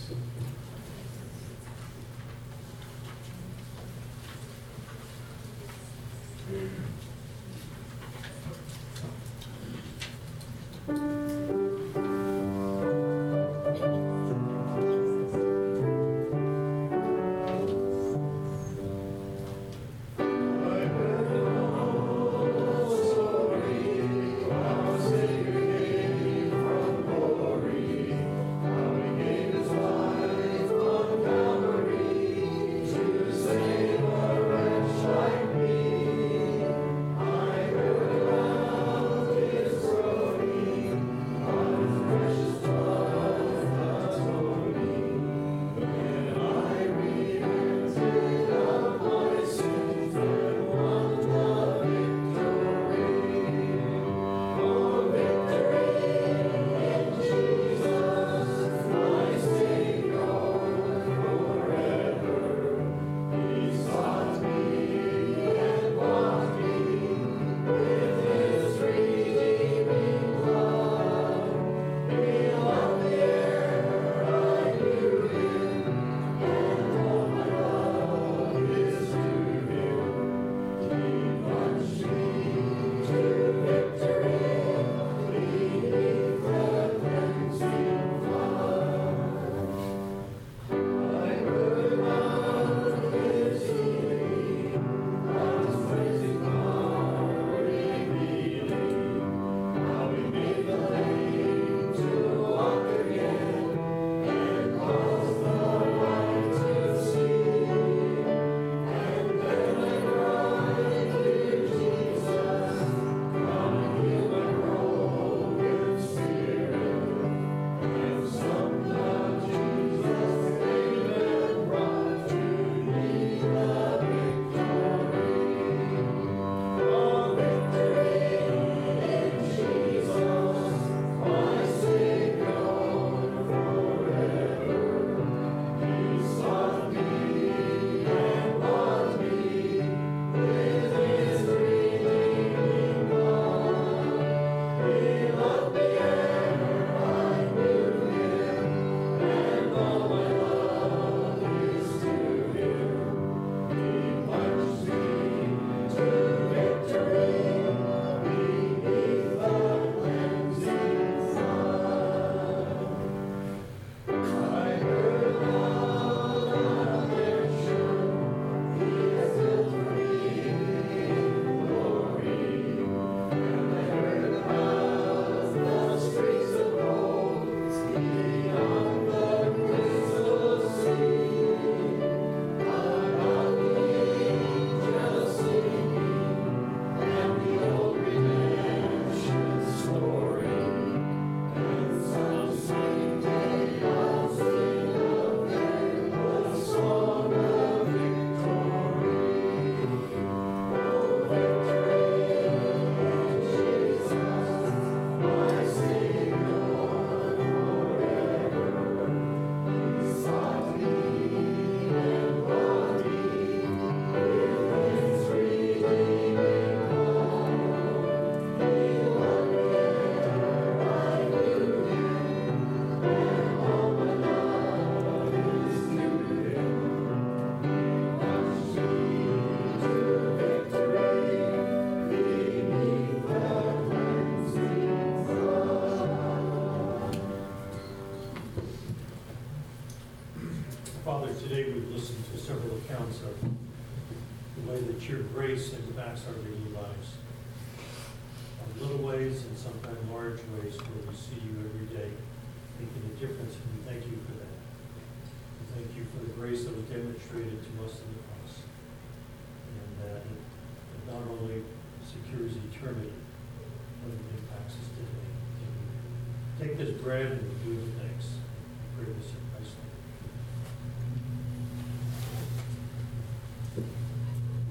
Father, today we've listened to several accounts of the way that your grace impacts our daily lives. In little ways and sometimes large ways where we see you every day making a difference, and we thank you for that. We thank you for the grace that was demonstrated to us in the cross, and that it, it not only secures eternity, but it impacts us today. Take this bread and do the thanks. Pray this in Christ's name.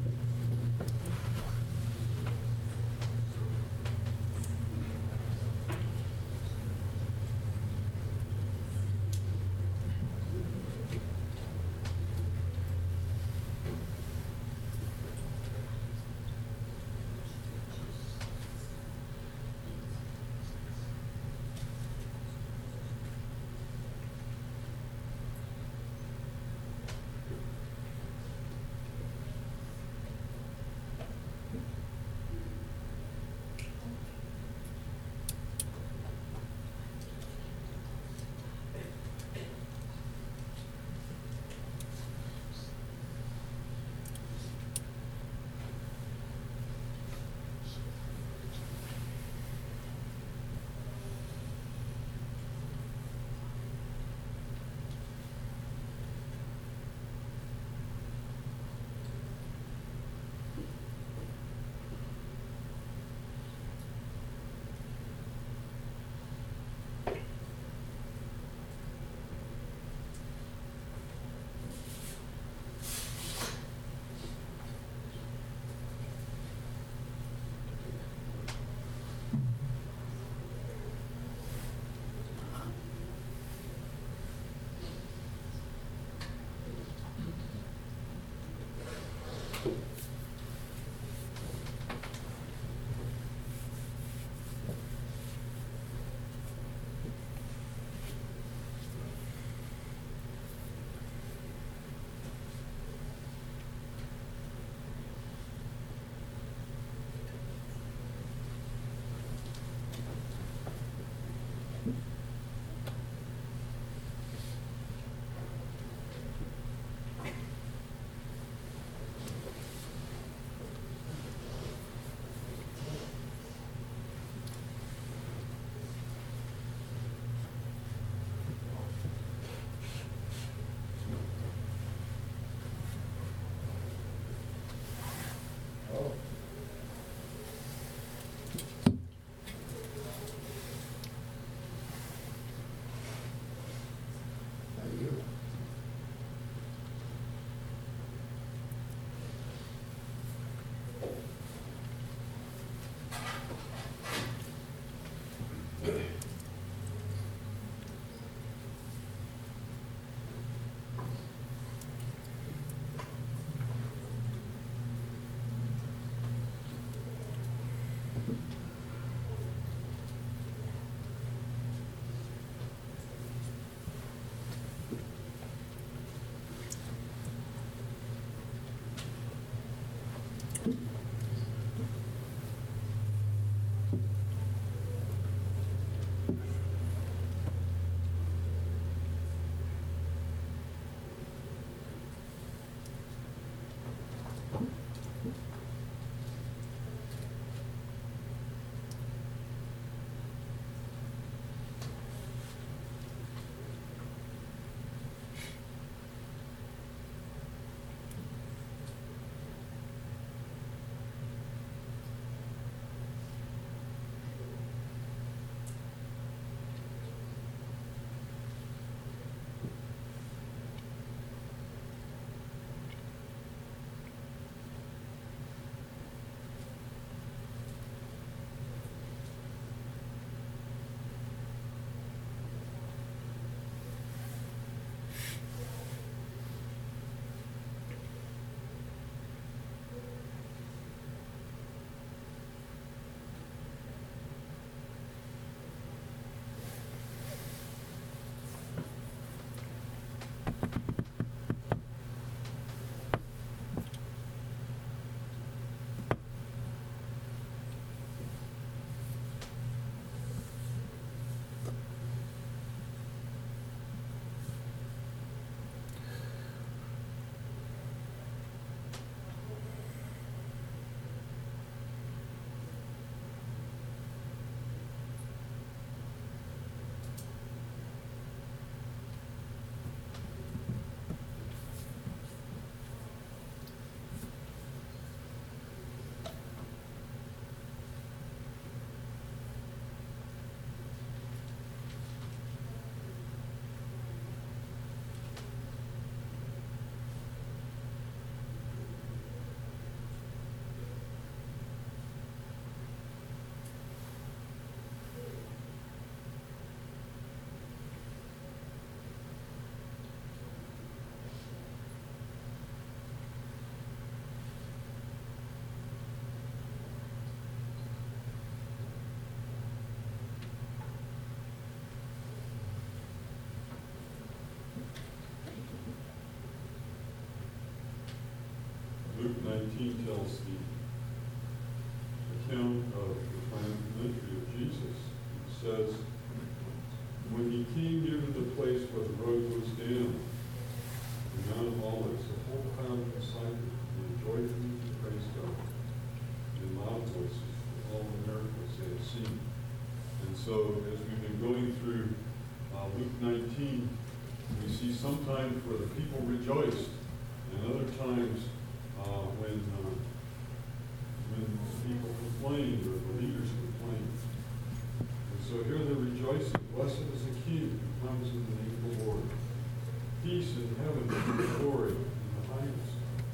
nineteen tells the account of the triumphal entry of Jesus. It says, when he came near to the place where the road was down, the Mount of Olives, the whole crowd beside him, and joyfully praised God in loud voices for all the miracles they had seen. And so, as we've been going through uh, Luke nineteen, we see sometimes where the people rejoiced, and other times uh, when uh, when people complained or the leaders complained. And so here they're rejoicing. Blessed is the King who comes in the name of the Lord. Peace in heaven and glory in the highest.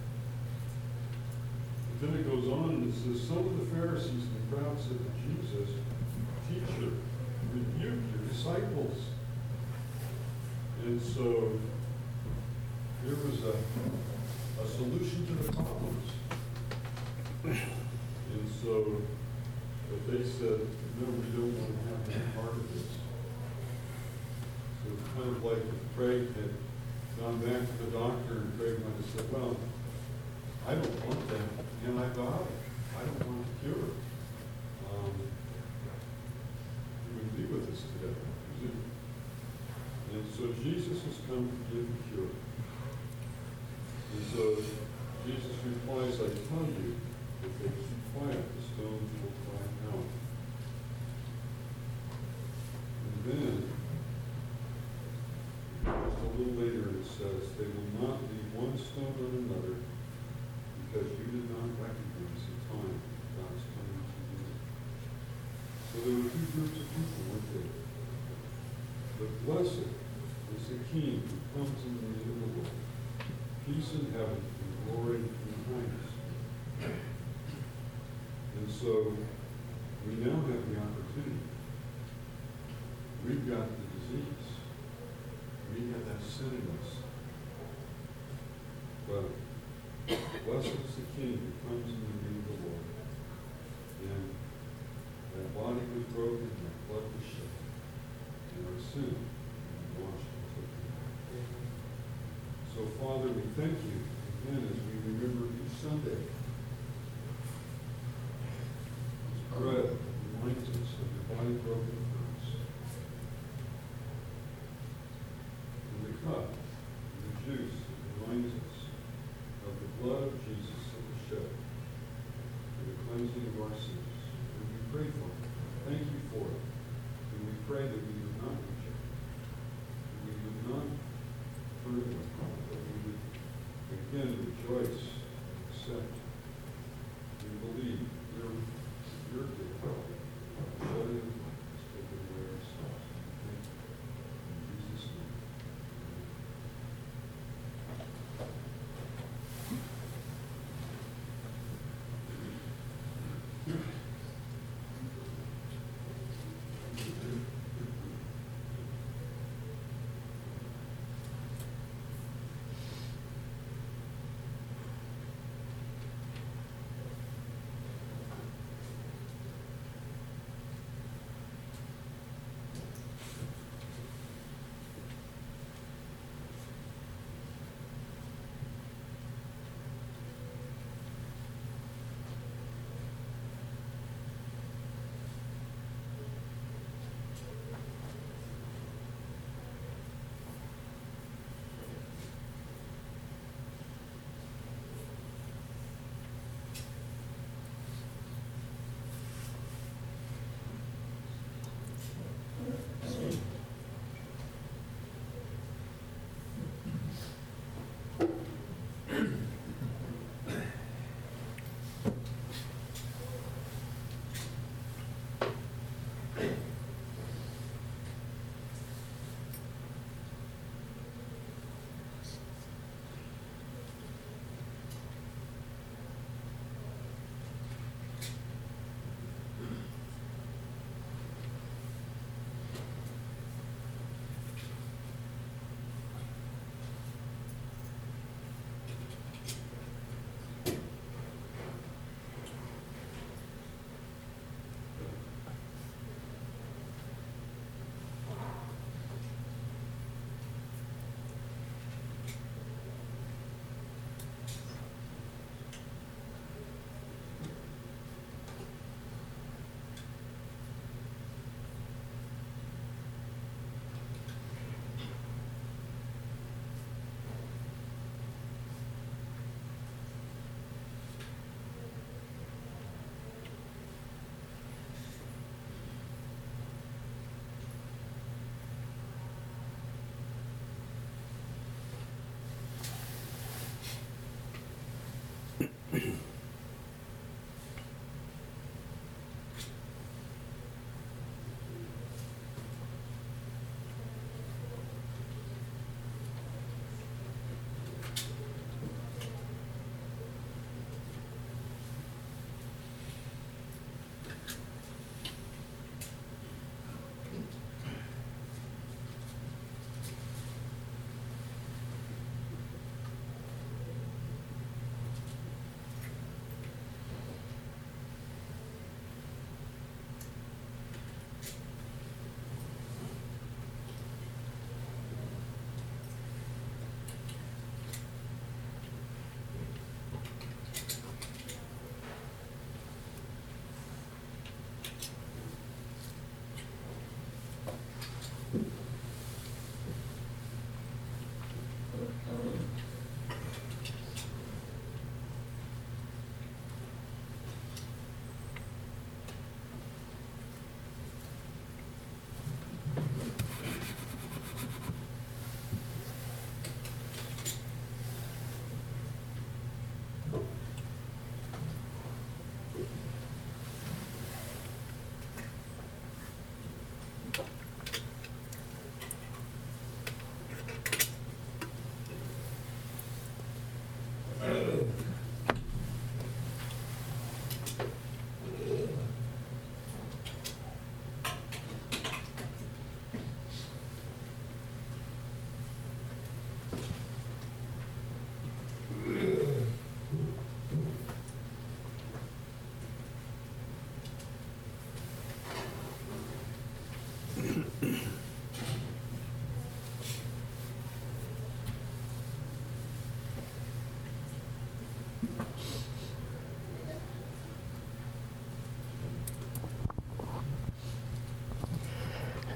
But then it goes on and it says, some of the Pharisees and the crowd said to Jesus, Teacher, rebuke your disciples. And so there was a, a solution to the problems. And so but they said, no, we don't want to have any part of this. So it's kind of like if Craig had gone back to the doctor and Craig might have said, well, I don't want that antibiotic. I don't want the cure. Um, he wouldn't be with us today. And so Jesus has come to give the cure. And so Jesus replies, I tell you, if they keep quiet, the stones will cry out. And then, just a little later it says, they will not leave one stone on another because you did not recognize the time God's coming to you. So there were two groups of people, weren't there? But blessed is the King who comes in the name of the Lord. Peace in heaven and glory in the highest. And so we now have the opportunity. We've got the disease. We have that sin in us. But blessed is the King who comes in the name of the Lord. And that body was broken, and that blood was shed, and our sin washed and taken away. So, Father, we thank you again as we remember each Sunday. This bread reminds us of your body broken for us. And the cup, and the juice, reminds us of the blood of Jesus that was shed for the cleansing of our sins. And we pray for it. Thank you for it. And we pray that we would not reject it. We would not turn it away, but we would again rejoice, accept, and believe your, your gift, shedding of blood has taken away our sins. Thank you. In Jesus' name.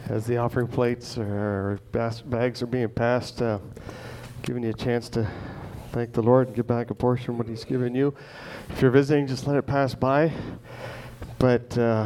as the offering plates or bas- bags are being passed, uh, giving you a chance to thank the Lord and give back a portion of what He's given you. If you're visiting, just let it pass by. But uh,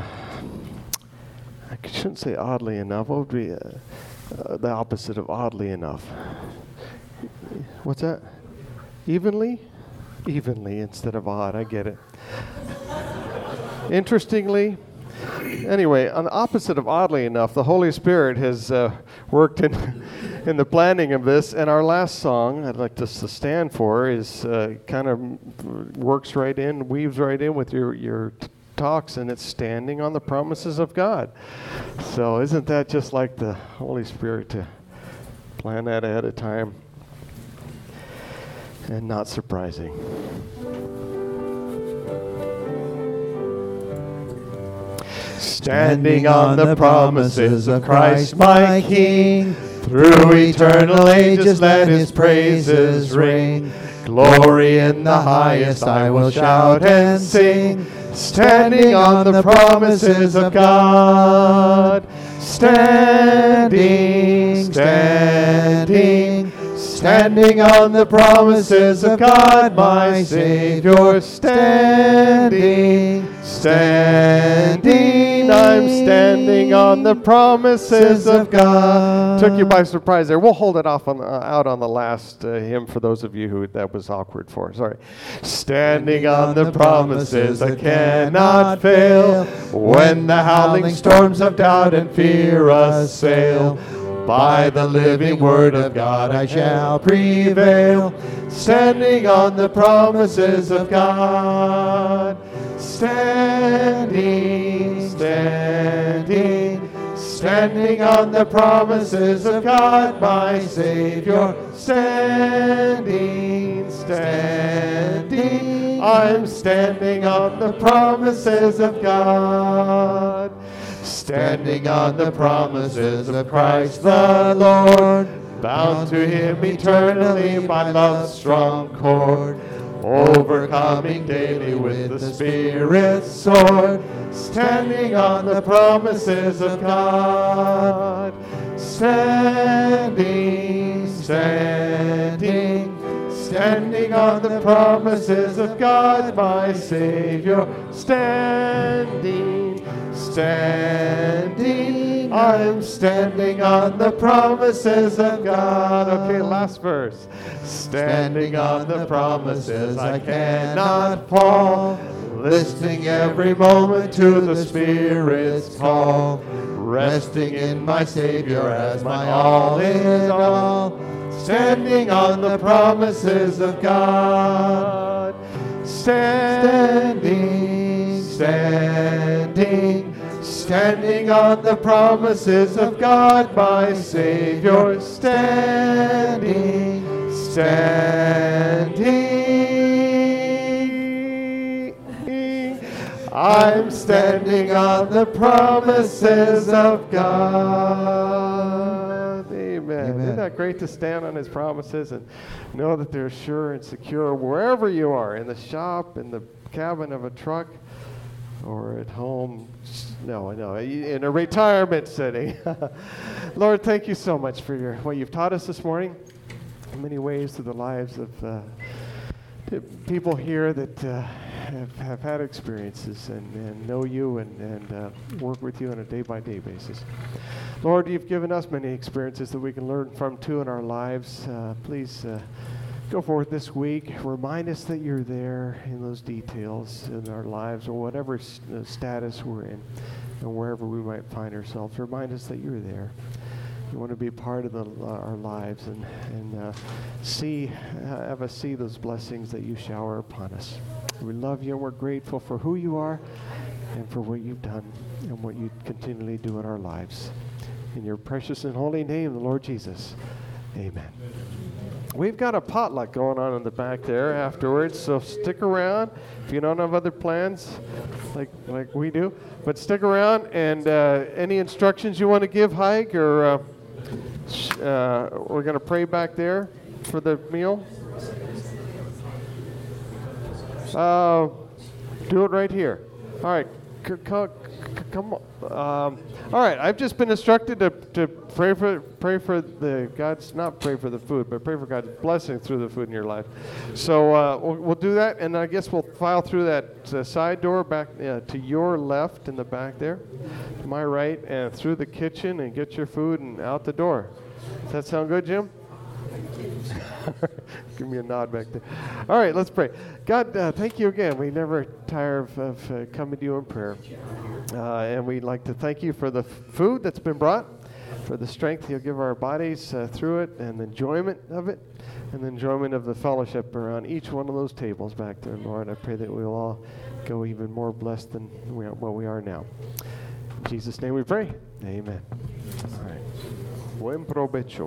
I shouldn't say oddly enough. What would be uh, uh, the opposite of oddly enough? What's that? Evenly? Evenly instead of odd. I get it. Interestingly, anyway, on the opposite of oddly enough, the Holy Spirit has uh, worked in in the planning of this. And our last song, I'd like us to stand for, is uh, kind of works right in, weaves right in with your your t- talks, and it's standing on the promises of God. So isn't that just like the Holy Spirit to plan that ahead of time? And not surprising. Standing on the promises of Christ my King, through eternal ages let His praises ring. Glory in the highest I will shout and sing, standing on the promises of God. Standing, standing, standing on the promises of God, my Savior. Standing, standing, I'm standing on the promises of God. Took you by surprise there. We'll hold it off on uh, out on the last uh, hymn for those of you who that was awkward for. Sorry. Standing on the promises that cannot fail, when the howling storms of doubt and fear assail, by the living word of God I shall prevail. Standing on the promises of God. Standing, standing, standing on the promises of God, my Savior. Standing, standing, I'm standing on the promises of God. Standing on the promises of Christ the Lord, bound to Him eternally by love's strong cord, overcoming daily with the Spirit's sword, standing on the promises of God. Standing, standing, standing on the promises of God, my Savior. Standing, standing, I'm standing on the promises of God. Okay, last verse. Standing on the promises I cannot fall, listening every moment to the Spirit's call, resting in my Savior as my all in all, standing on the promises of God. Standing, standing, standing on the promises of God, my Savior. Standing, standing, I'm standing on the promises of God. Amen. Amen. Isn't that great to stand on His promises and know that they're sure and secure wherever you are, in the shop, in the cabin of a truck, or at home? No, no, in a retirement setting. Lord, thank you so much for your what you've taught us this morning. In many ways, through the lives of uh, people here that uh, have, have had experiences and, and know you and, and uh, work with you on a day-by-day basis. Lord, you've given us many experiences that we can learn from too in our lives. Uh, please uh, go forth this week. Remind us that you're there in those details in our lives, or whatever s- status we're in, and wherever we might find ourselves. Remind us that you're there. You want to be part of the, uh, our lives and, and uh, see, uh, have us see those blessings that you shower upon us. We love you and we're grateful for who you are and for what you've done and what you continually do in our lives. In your precious and holy name, the Lord Jesus. Amen. We've got a potluck going on in the back there afterwards, so stick around if you don't have other plans like like we do. But stick around, and uh, any instructions you want to give, Hike, or uh, uh, we're going to pray back there for the meal. Uh, do it right here. All right. c- c- c- come on. Um, all right, I've just been instructed to, to pray for pray for the God's not pray for the food, but pray for God's blessing through the food in your life. So uh, we'll, we'll do that, and I guess we'll file through that uh, side door back uh, to your left in the back there, to my right, and through the kitchen, and get your food and out the door. Does that sound good, Jim? Give me a nod back there. All right, let's pray. God, uh, thank you again. We never tire of, of uh, coming to you in prayer. Uh, and we'd like to thank you for the f- food that's been brought, for the strength you'll give our bodies uh, through it, and the enjoyment of it, and the enjoyment of the fellowship around each one of those tables back there, Lord. I pray that we'll all go even more blessed than we are, what we are now. In Jesus' name we pray. Amen. All right. Buen provecho.